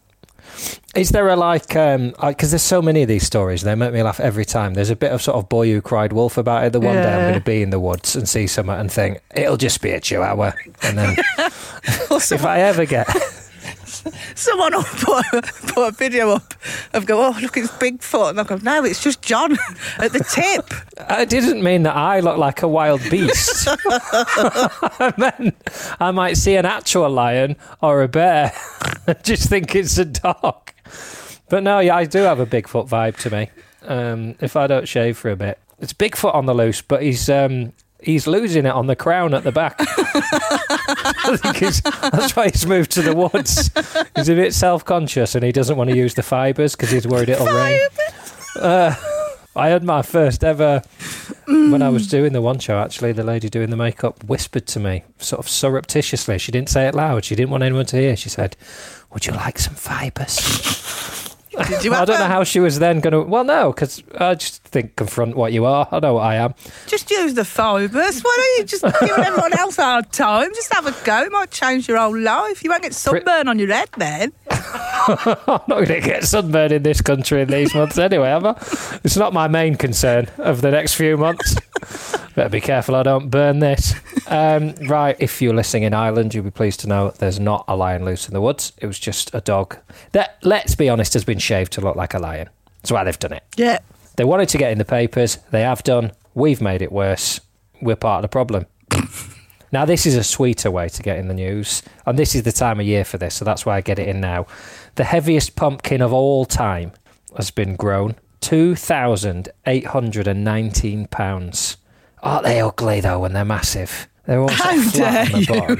Is there a like, um, because there's so many of these stories, they make me laugh every time. There's a bit of sort of boy who cried wolf about it. The one Yeah. day I'm going to be in the woods and see something and think, it'll just be a chihuahua. And then if I ever get... Someone will put, put a video up of go, oh, look, it's Bigfoot. And I go, no, it's just John at the tip. I didn't mean that I look like a wild beast. I meant I might see an actual lion or a bear and just think it's a dog. But no, yeah, I do have a Bigfoot vibe to me. Um, if I don't shave for a bit. It's Bigfoot on the loose, but he's... Um, He's losing it on the crown at the back. I think he's, that's why he's moved to the woods. He's a bit self-conscious and he doesn't want to use the fibres because he's worried it'll rain. Uh, I had my first ever, mm. when I was doing the one show, actually, the lady doing the makeup whispered to me, sort of surreptitiously. She didn't say it loud. She didn't want anyone to hear. She said, would you like some fibres? Did you I don't know how she was then going to... Well, no, because I just think confront what you are. I know what I am. Just use the fibres. Why don't you just give everyone else a hard time? Just have a go. It might change your whole life. You won't get sunburn on your head then. I'm not going to get sunburned in this country in these months anyway, am I? It's not my main concern of the next few months. Better be careful I don't burn this. Um, right, if you're listening in Ireland, you'll be pleased to know there's not a lion loose in the woods. It was just a dog that, let's be honest, has been shaved to look like a lion. That's why they've done it. Yeah. They wanted to get in the papers. They have done. We've made it worse. We're part of the problem. Now, this is a sweeter way to get in the news, and this is the time of year for this, so that's why I get it in now. The heaviest pumpkin of all time has been grown. two thousand eight hundred nineteen pounds. Aren't they ugly, though, when they're massive? They're all How flat on dare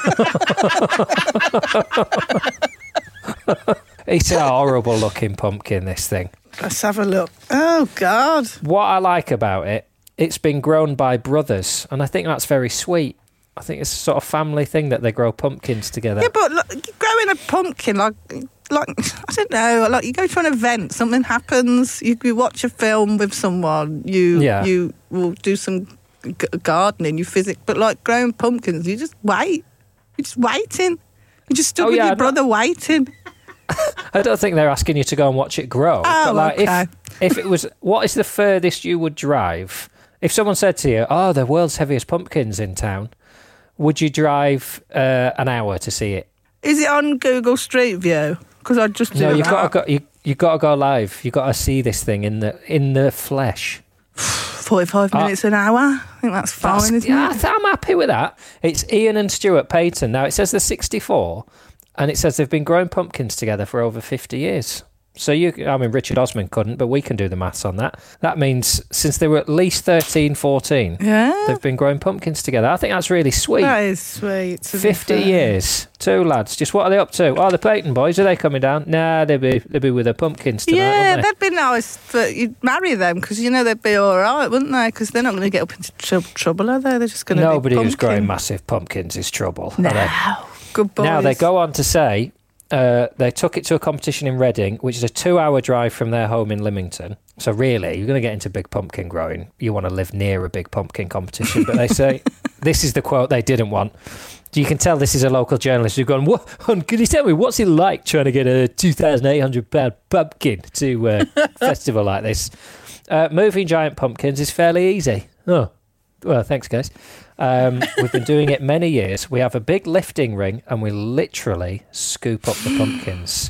the bottom. It's a horrible-looking pumpkin, this thing. Let's have a look. Oh, God. What I like about it, it's been grown by brothers, and I think that's very sweet. I think it's a sort of family thing that they grow pumpkins together. Yeah, but look, growing a pumpkin, like, like I don't know, like you go to an event, something happens, you, you watch a film with someone, you Yeah. you will do some g- gardening, you physics, but like growing pumpkins, you just wait. You're just waiting. You just stood Oh, with yeah, your I brother waiting. I don't think they're asking you to go and watch it grow. Oh, but like, okay. if, if it was, what is the furthest you would drive? If someone said to you, oh, the world's heaviest pumpkins in town, would you drive uh, an hour to see it? Is it on Google Street View? Because I just do No, you've got that. to go. You you got to go live. You got to see this thing in the in the flesh. Forty-five minutes an hour. I think that's fine, That's- isn't yeah, I it? th- I'm happy with that. It's Ian and Stuart Payton. Now, it says they're sixty-four, and it says they've been growing pumpkins together for over fifty years. So, you, I mean, Richard Osman couldn't, but we can do the maths on that. That means since they were at least thirteen, fourteen, Yeah. they've been growing pumpkins together. I think that's really sweet. That is sweet. to be fifty fair. years. Two lads. Just what are they up to? Oh, the Payton boys. Are they coming down? Nah, they'll be, they'll be with their pumpkins tonight, Yeah, won't they? that'd be nice. But you'd marry them because you know they'd be all right, wouldn't they? Because they're not going to get up into tr- trouble, are they? They're just going to Nobody be who's growing pumpkin. massive pumpkins is trouble. No. are they? Good boys. Now, they go on to say uh, they took it to a competition in Reading, which is a two-hour drive from their home in Lymington. So really, you're going to get into big pumpkin growing. You want to live near a big pumpkin competition. But they say, this is the quote they didn't want. You can tell this is a local journalist who's gone, what, can you tell me, what's it like trying to get a two thousand eight hundred pound pumpkin to a festival like this? Uh, moving giant pumpkins is fairly easy. Oh, well, thanks, guys. Um, we've been doing it many years. We have a big lifting ring and we literally scoop up the pumpkins.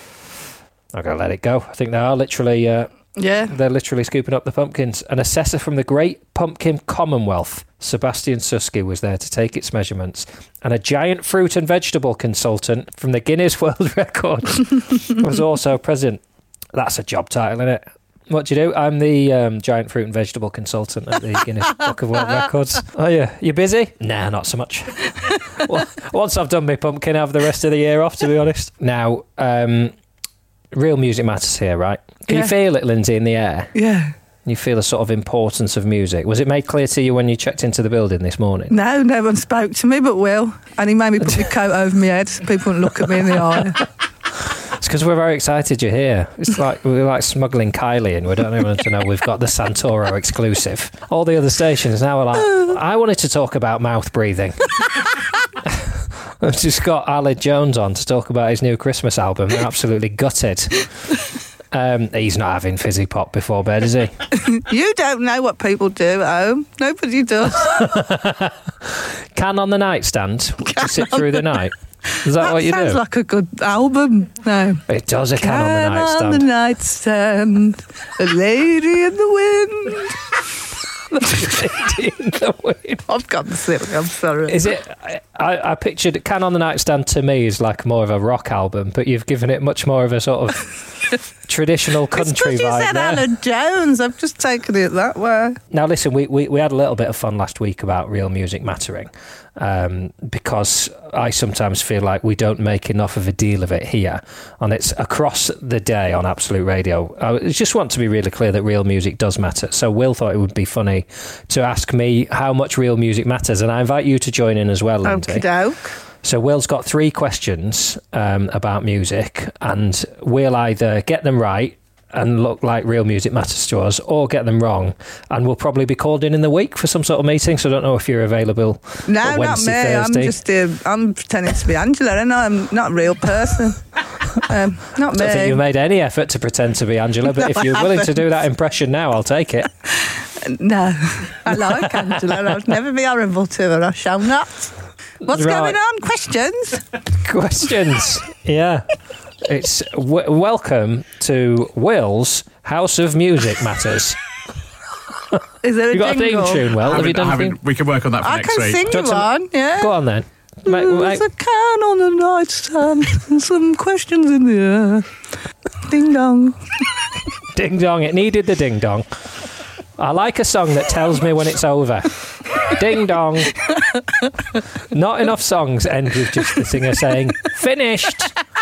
I'm going to let it go. I think they are literally... Uh, Yeah. They're literally scooping up the pumpkins. An assessor from the Great Pumpkin Commonwealth, Sebastian Susky, was there to take its measurements. And a giant fruit and vegetable consultant from the Guinness World Records was also present. That's a job title, isn't it? What do you do? I'm the um, giant fruit and vegetable consultant at the Guinness Book of World Records. Oh, yeah. You busy? Nah, not so much. Well, once I've done my pumpkin, I have the rest of the year off, to be honest. Now, um, real music matters here, right? Can Yeah. you feel it, Lindsay, in the air? Yeah. You feel the sort of importance of music. Was it made clear to you when you checked into the building this morning? No, no one spoke to me but Will. And he made me put my coat over my head so people wouldn't look at me in the eye. It's because we're very excited you're here. It's like we're like smuggling Kylie in. We don't even want to know we've got the Santoro exclusive. All the other stations now are like, I wanted to talk about mouth breathing. I've just got Aled Jones on to talk about his new Christmas album. They're absolutely gutted. Um, he's not having fizzy pop before bed, is he? You don't know what people do at home. Nobody does. Can on the nightstand to sit through the night. Is that, that what you do? Sounds like a good album. No, it does. A can, can on the nightstand. on the nightstand, a lady in the wind. Lady in the wind. I've gone silly. I'm sorry. Is it? I, I pictured Can on the Nightstand to me is like more of a rock album, but you've given it much more of a sort of traditional country it's 'cause vibe you said there. Alan Jones. I've just taken it that way. Now, listen, we, we, we had a little bit of fun last week about Real Music Mattering, um, because I sometimes feel like we don't make enough of a deal of it here, and it's across the day on Absolute Radio. I just want to be really clear that real music does matter. So Will thought it would be funny to ask me how much real music matters, and I invite you to join in as well, Lindsay. Okey-doke. So Will's got three questions um, about music, and we'll either get them right and look like real music matters to us, or get them wrong, and we'll probably be called in in the week for some sort of meeting. So I don't know if you're available. No, on not me. Wednesday, Thursday. I'm just uh, I'm pretending to be Angela, and I'm not a real person. um, not I don't me. think you've made any effort to pretend to be Angela, but No, if you're I willing to haven't. do that impression now, I'll take it. No, I like Angela. I'll never be horrible to her. I shall not. What's Right. going on? Questions? Questions. Yeah. It's w- welcome to Will's House of Music Matters. Is there a You got a theme jingle? tune, Will? Have you done I a haven't- theme? we can work on that for I next can week. sing Do you you want one, yeah. Go on then. Mate, There's mate, a can on the nightstand and some questions in the air. Ding dong. ding dong. It needed the ding dong. I like a song that tells me when it's over. Ding dong. Not enough songs end with just the singer saying, finished.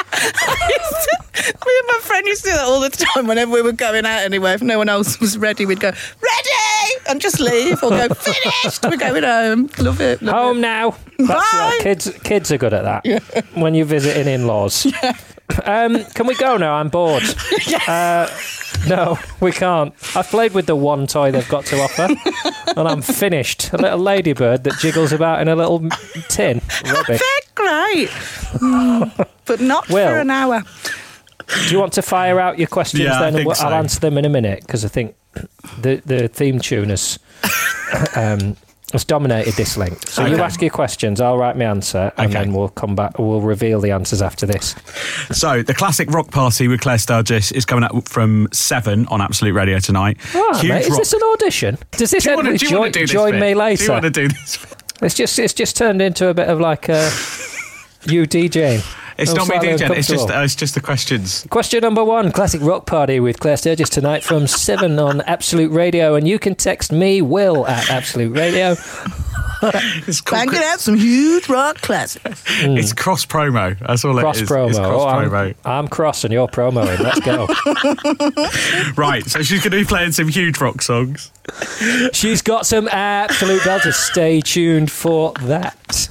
Me and my friend used to do that all the time whenever we were going out anywhere. If no one else was ready, we'd go, ready! And just leave or go, finished! We're going home. Love it. Love Home it. now. That's Bye. what kids, kids are good at that. Yeah. When you're visiting in-laws. Yeah. Um, can we go now? I'm bored. Yes. Uh, no, we can't. I've played with the one toy they've got to offer, and I'm finished. A little ladybird that jiggles about in a little tin. Rubbish. They're great. Mm, but not Will. for an hour. Do you want to fire out your questions Yeah, I then? think I'll so. answer them in a minute, because I think the, the theme tune has, um, has dominated this link. So you Okay. ask your questions, I'll write my answer, and Okay. then we'll come back, we'll reveal the answers after this. So, the classic rock party with Claire Sturgis is coming up from seven on Absolute Radio tonight. Oh, Huge mate, is rock- this an audition? Does this Do you end wanna- with do you wanna join, do this join bit? me later? Do you want to do this? It's just it's just turned into a bit of like a you DJing. It's I'm not me slightly DJing, it's just, uncomfortable. uh, it's just the questions. Question number one, classic rock party with Claire Sturgis tonight from seven on Absolute Radio, and you can text me, Will, at Absolute Radio. It's called Banging out some huge rock classics. It's cross promo. That's all Cross it is. promo. It's cross Oh, I'm, promo. I'm cross and you're promoing. Let's go. Right, so she's going to be playing some huge rock songs. She's got some absolute belters. Stay tuned for that.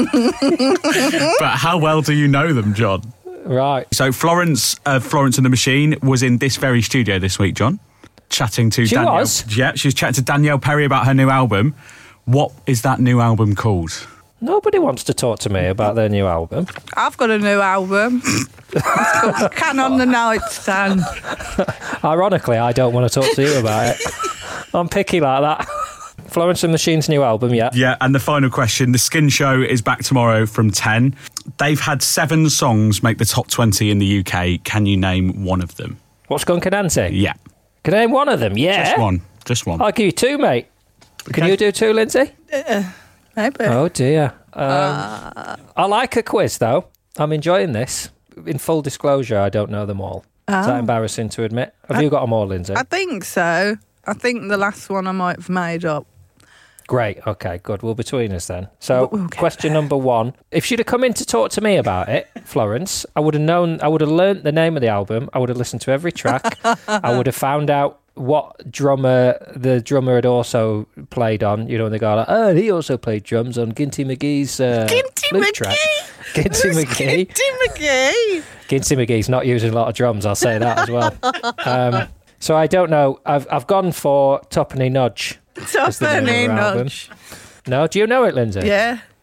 But how well do you know them, John? Right. So Florence, uh, Florence and the Machine was in this very studio this week, John, chatting to She Danielle. was? Yeah, she was chatting to Danielle Perry about her new album. What is that new album called? Nobody wants to talk to me about their new album. I've got a new album. It's called Can on the Nightstand. Ironically, I don't want to talk to you about it. I'm picky like that. Florence and the Machine's new album, yeah. Yeah, and the final question, The Skin Show is back tomorrow from ten. They've had seven songs make the top twenty in the U K. Can you name one of them? What's Skunk Anansie? Yeah. Can I name one of them? Yeah. Just one. Just one. I'll give you two, mate. Can Okay. you do two, Lindsay? Uh, maybe. Oh, dear. Um, Uh, I like a quiz, though. I'm enjoying this. In full disclosure, I don't know them all. Is that Oh. embarrassing to admit? Have you got them all, Lindsay? I think so. I think the last one I might have made up. Great. Okay, good. We're between us then. So, We'll get question number one. If she'd have come in to talk to me about it, Florence, I would have known, I would have learnt the name of the album. I would have listened to every track. I would have found out what drummer the drummer had also played on. You know, when they go like, oh, and he also played drums on Ginty McGee's uh, Ginty flute McGee? track. Ginty McGee. Ginty McGee. Ginty McGee's not using a lot of drums, I'll say that as well. Um, so I don't know. I've I've gone for Toppenny Nudge. is the name of Toppenny her album. Nudge. No, do you know it, Lindsay? Yeah.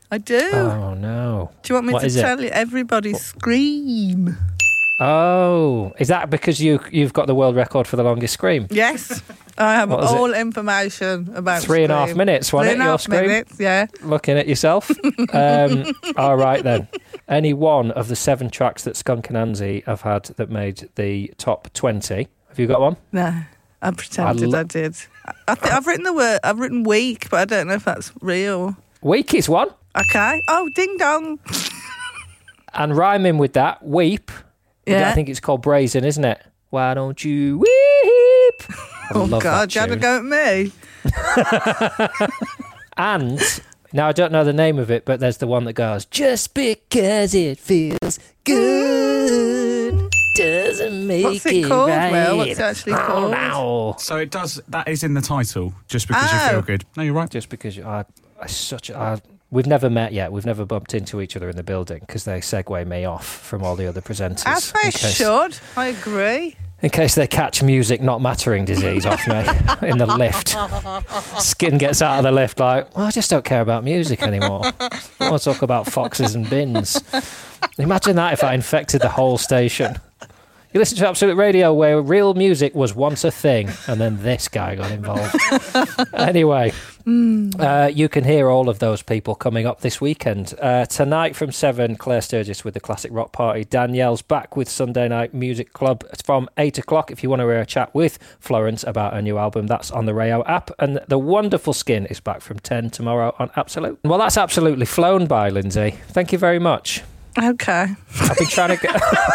I do. Oh, no. Do you want me What to is it? tell you? Everybody scream. Oh, is that because you, you've got the world record for the longest scream? Yes. I have What was it? all information about Three and a half scream. minutes, wasn't Three it, and a your half scream? minutes, yeah. Looking at yourself. um, all right, then. Any one of the seven tracks that Skunk Anansi have had that made the top twenty. Have you got one? No, I pretended I I, lo- did. I think I've written the word. I've written weak, but I don't know if that's real. Weak is one. Okay. Oh, ding dong. And rhyming with that, weep. Yeah. I think it's called Brazen, isn't it? Why don't you weep? I Oh love God, that you had to tune. go at me. And now I don't know the name of it, but there's the one that goes, just because it feels good doesn't make What's it called, right. Will? What's it actually Oh, called? no. So it does. That is in the title. Just because Oh. you feel good. No, you're right. Just because you are I, such a... I, we've never met yet. We've never bumped into each other in the building because they segue me off from all the other presenters. As they in case- should. I agree. In case they catch music not mattering disease off me in the lift. Skin gets out of the lift like, well, I just don't care about music anymore. I want to talk about foxes and bins. Imagine that if I infected the whole station. You listen to Absolute Radio where real music was once a thing and then this guy got involved. Anyway, uh, you can hear all of those people coming up this weekend. Uh, tonight from seven, Claire Sturgis with the Classic Rock Party. Danielle's back with Sunday Night Music Club from eight o'clock. If you want to hear a chat with Florence about a new album, that's on the Rayo app. And The Wonderful Skin is back from ten tomorrow on Absolute. Well, that's absolutely flown by, Lindsay. Thank you very much. Okay. I've been trying to get...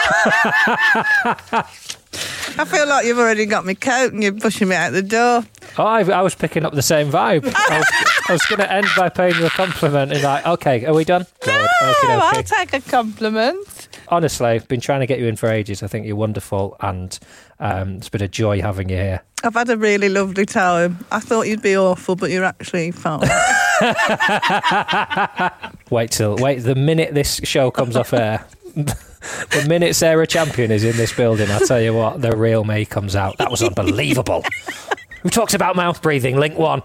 I feel like you've already got me coat and you're pushing me out the door. Oh, I, I was picking up the same vibe. I was, I was going to end by paying you a compliment and like, okay, are we done? Good. No, Okey-dokey. I'll take a compliment. Honestly, I've been trying to get you in for ages. I think you're wonderful and um, it's been a joy having you here. I've had a really lovely time. I thought you'd be awful, but you're actually fine. Wait till, wait, the minute this show comes off air, the minute Sarah Champion is in this building, I'll tell you what, the real me comes out. That was unbelievable. Who talks about mouth breathing? Link one.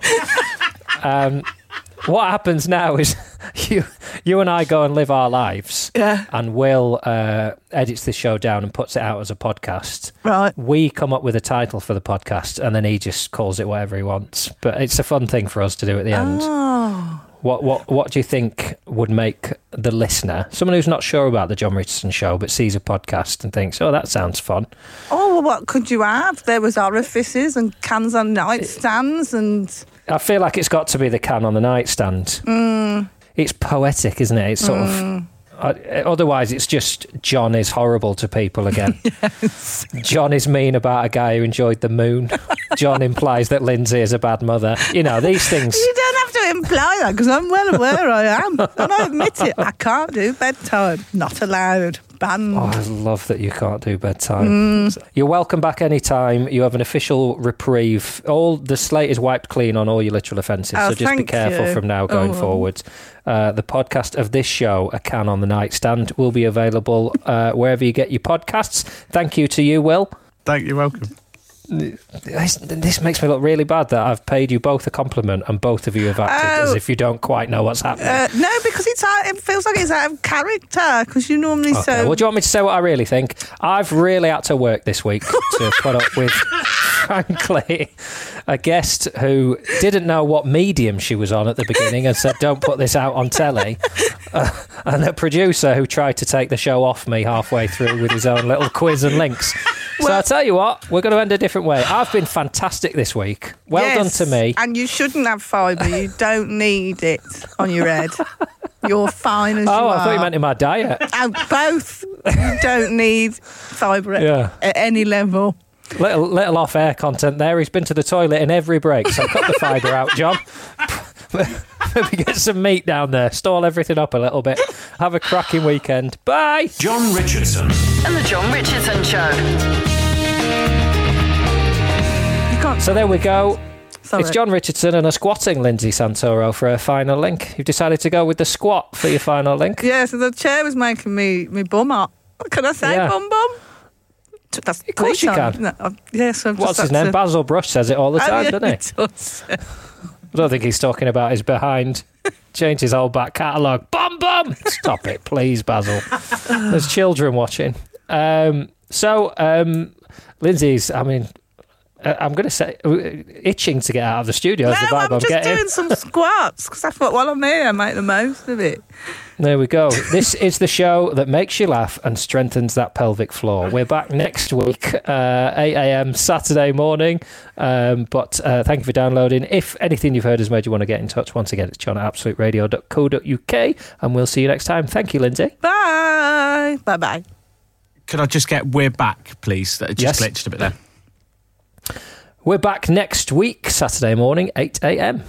Um, what happens now is you you and I go and live our lives. Yeah. And Will uh, edits this show down and puts it out as a podcast. Right. We come up with a title for the podcast and then he just calls it whatever he wants. But it's a fun thing for us to do at the end. Oh. What what what do you think would make the listener, someone who's not sure about the John Richardson Show but sees a podcast and thinks, oh, that sounds fun? Oh, well, what could you have? There was orifices and cans on nightstands and... I feel like it's got to be the can on the nightstand. Mm, It's poetic, isn't it? It's sort mm. of... Uh, otherwise, it's just John is horrible to people again. Yes. John is mean about a guy who enjoyed the moon. John implies that Lindsay is a bad mother. You know, these things... You don't have to imply that because I'm well aware I am. And I admit it. I can't do bedtime. Not allowed. Banned. Oh, I love that you can't do bedtime. Mm. You're welcome back anytime. You have an official reprieve. All the slate is wiped clean on all your literal offences, Oh, so just be thank careful you. from now going Oh, well. forward. Uh, the podcast of this show, A Can on the Nightstand, will be available uh, wherever you get your podcasts. Thank you to you, Will. Thank you. Welcome. This, this makes me look really bad that I've paid you both a compliment and both of you have acted Oh. as if you don't quite know what's happening. Uh, no, because it's out, it feels like it's out of character because you normally Okay, so... well, do you want me to say what I really think? I've really had to work this week to put up with, frankly, a guest who didn't know what medium she was on at the beginning and said, don't put this out on telly. Uh, and a producer who tried to take the show off me halfway through with his own little quiz and links. So Well- I'll tell you what, we're going to end a different way. I've been fantastic this week. Well Yes, done to me. And you shouldn't have fibre. You don't need it on your head. You're fine as Oh, you are. I thought you meant in my diet. Oh, both. You don't need fibre at- Yeah. at any level. Little little off air content there. He's been to the toilet in every break, so cut the fibre out, John. Maybe get some meat down there. Stall everything up a little bit. Have a cracking weekend. Bye. John Richardson and the John Richardson Show. So there we go. Sorry. It's John Richardson and a squatting Lindsay Santoro for a final link. You've decided to go with the squat for your final link. Yeah, so the chair was making me, me bum up. Can I say Yeah. bum bum? That's Of course you time. can. No, I've- yes, I've What's just his had name? to- Basil Brush says it all the Oh, time, yeah, doesn't he? he does. I don't think he's talking about his behind. change his whole back catalogue. Bum bum! Stop it, please, Basil. There's children watching. Um, so, um, Lindsay's, I mean, uh, I'm going to say, uh, itching to get out of the studio. No, is the vibe I'm, I'm just getting. doing some squats because I thought, while I'm here, I make the most of it. There we go. This is the show that makes you laugh and strengthens that pelvic floor. We're back next week, uh, eight a.m. Saturday morning. Um, but uh, thank you for downloading. If anything you've heard has made you want to get in touch, once again, it's john at absolute radio dot co dot uk, and we'll see you next time. Thank you, Lindsay. Bye. Bye-bye. Could I just get "We're Back," please? That just Yes. glitched a bit there. We're back next week, Saturday morning, eight a.m.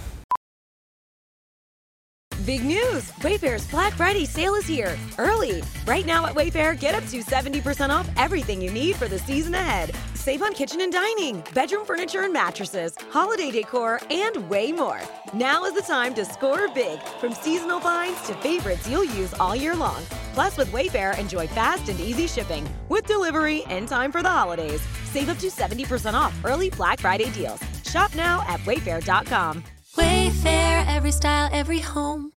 Big news! Wayfair's Black Friday sale is here, early. Right now at Wayfair, get up to seventy percent off everything you need for the season ahead. Save on kitchen and dining, bedroom furniture and mattresses, holiday decor, and way more. Now is the time to score big, from seasonal finds to favorites you'll use all year long. Plus, with Wayfair, enjoy fast and easy shipping, with delivery in time for the holidays. Save up to seventy percent off early Black Friday deals. Shop now at wayfair dot com. Wayfair, every style, every home.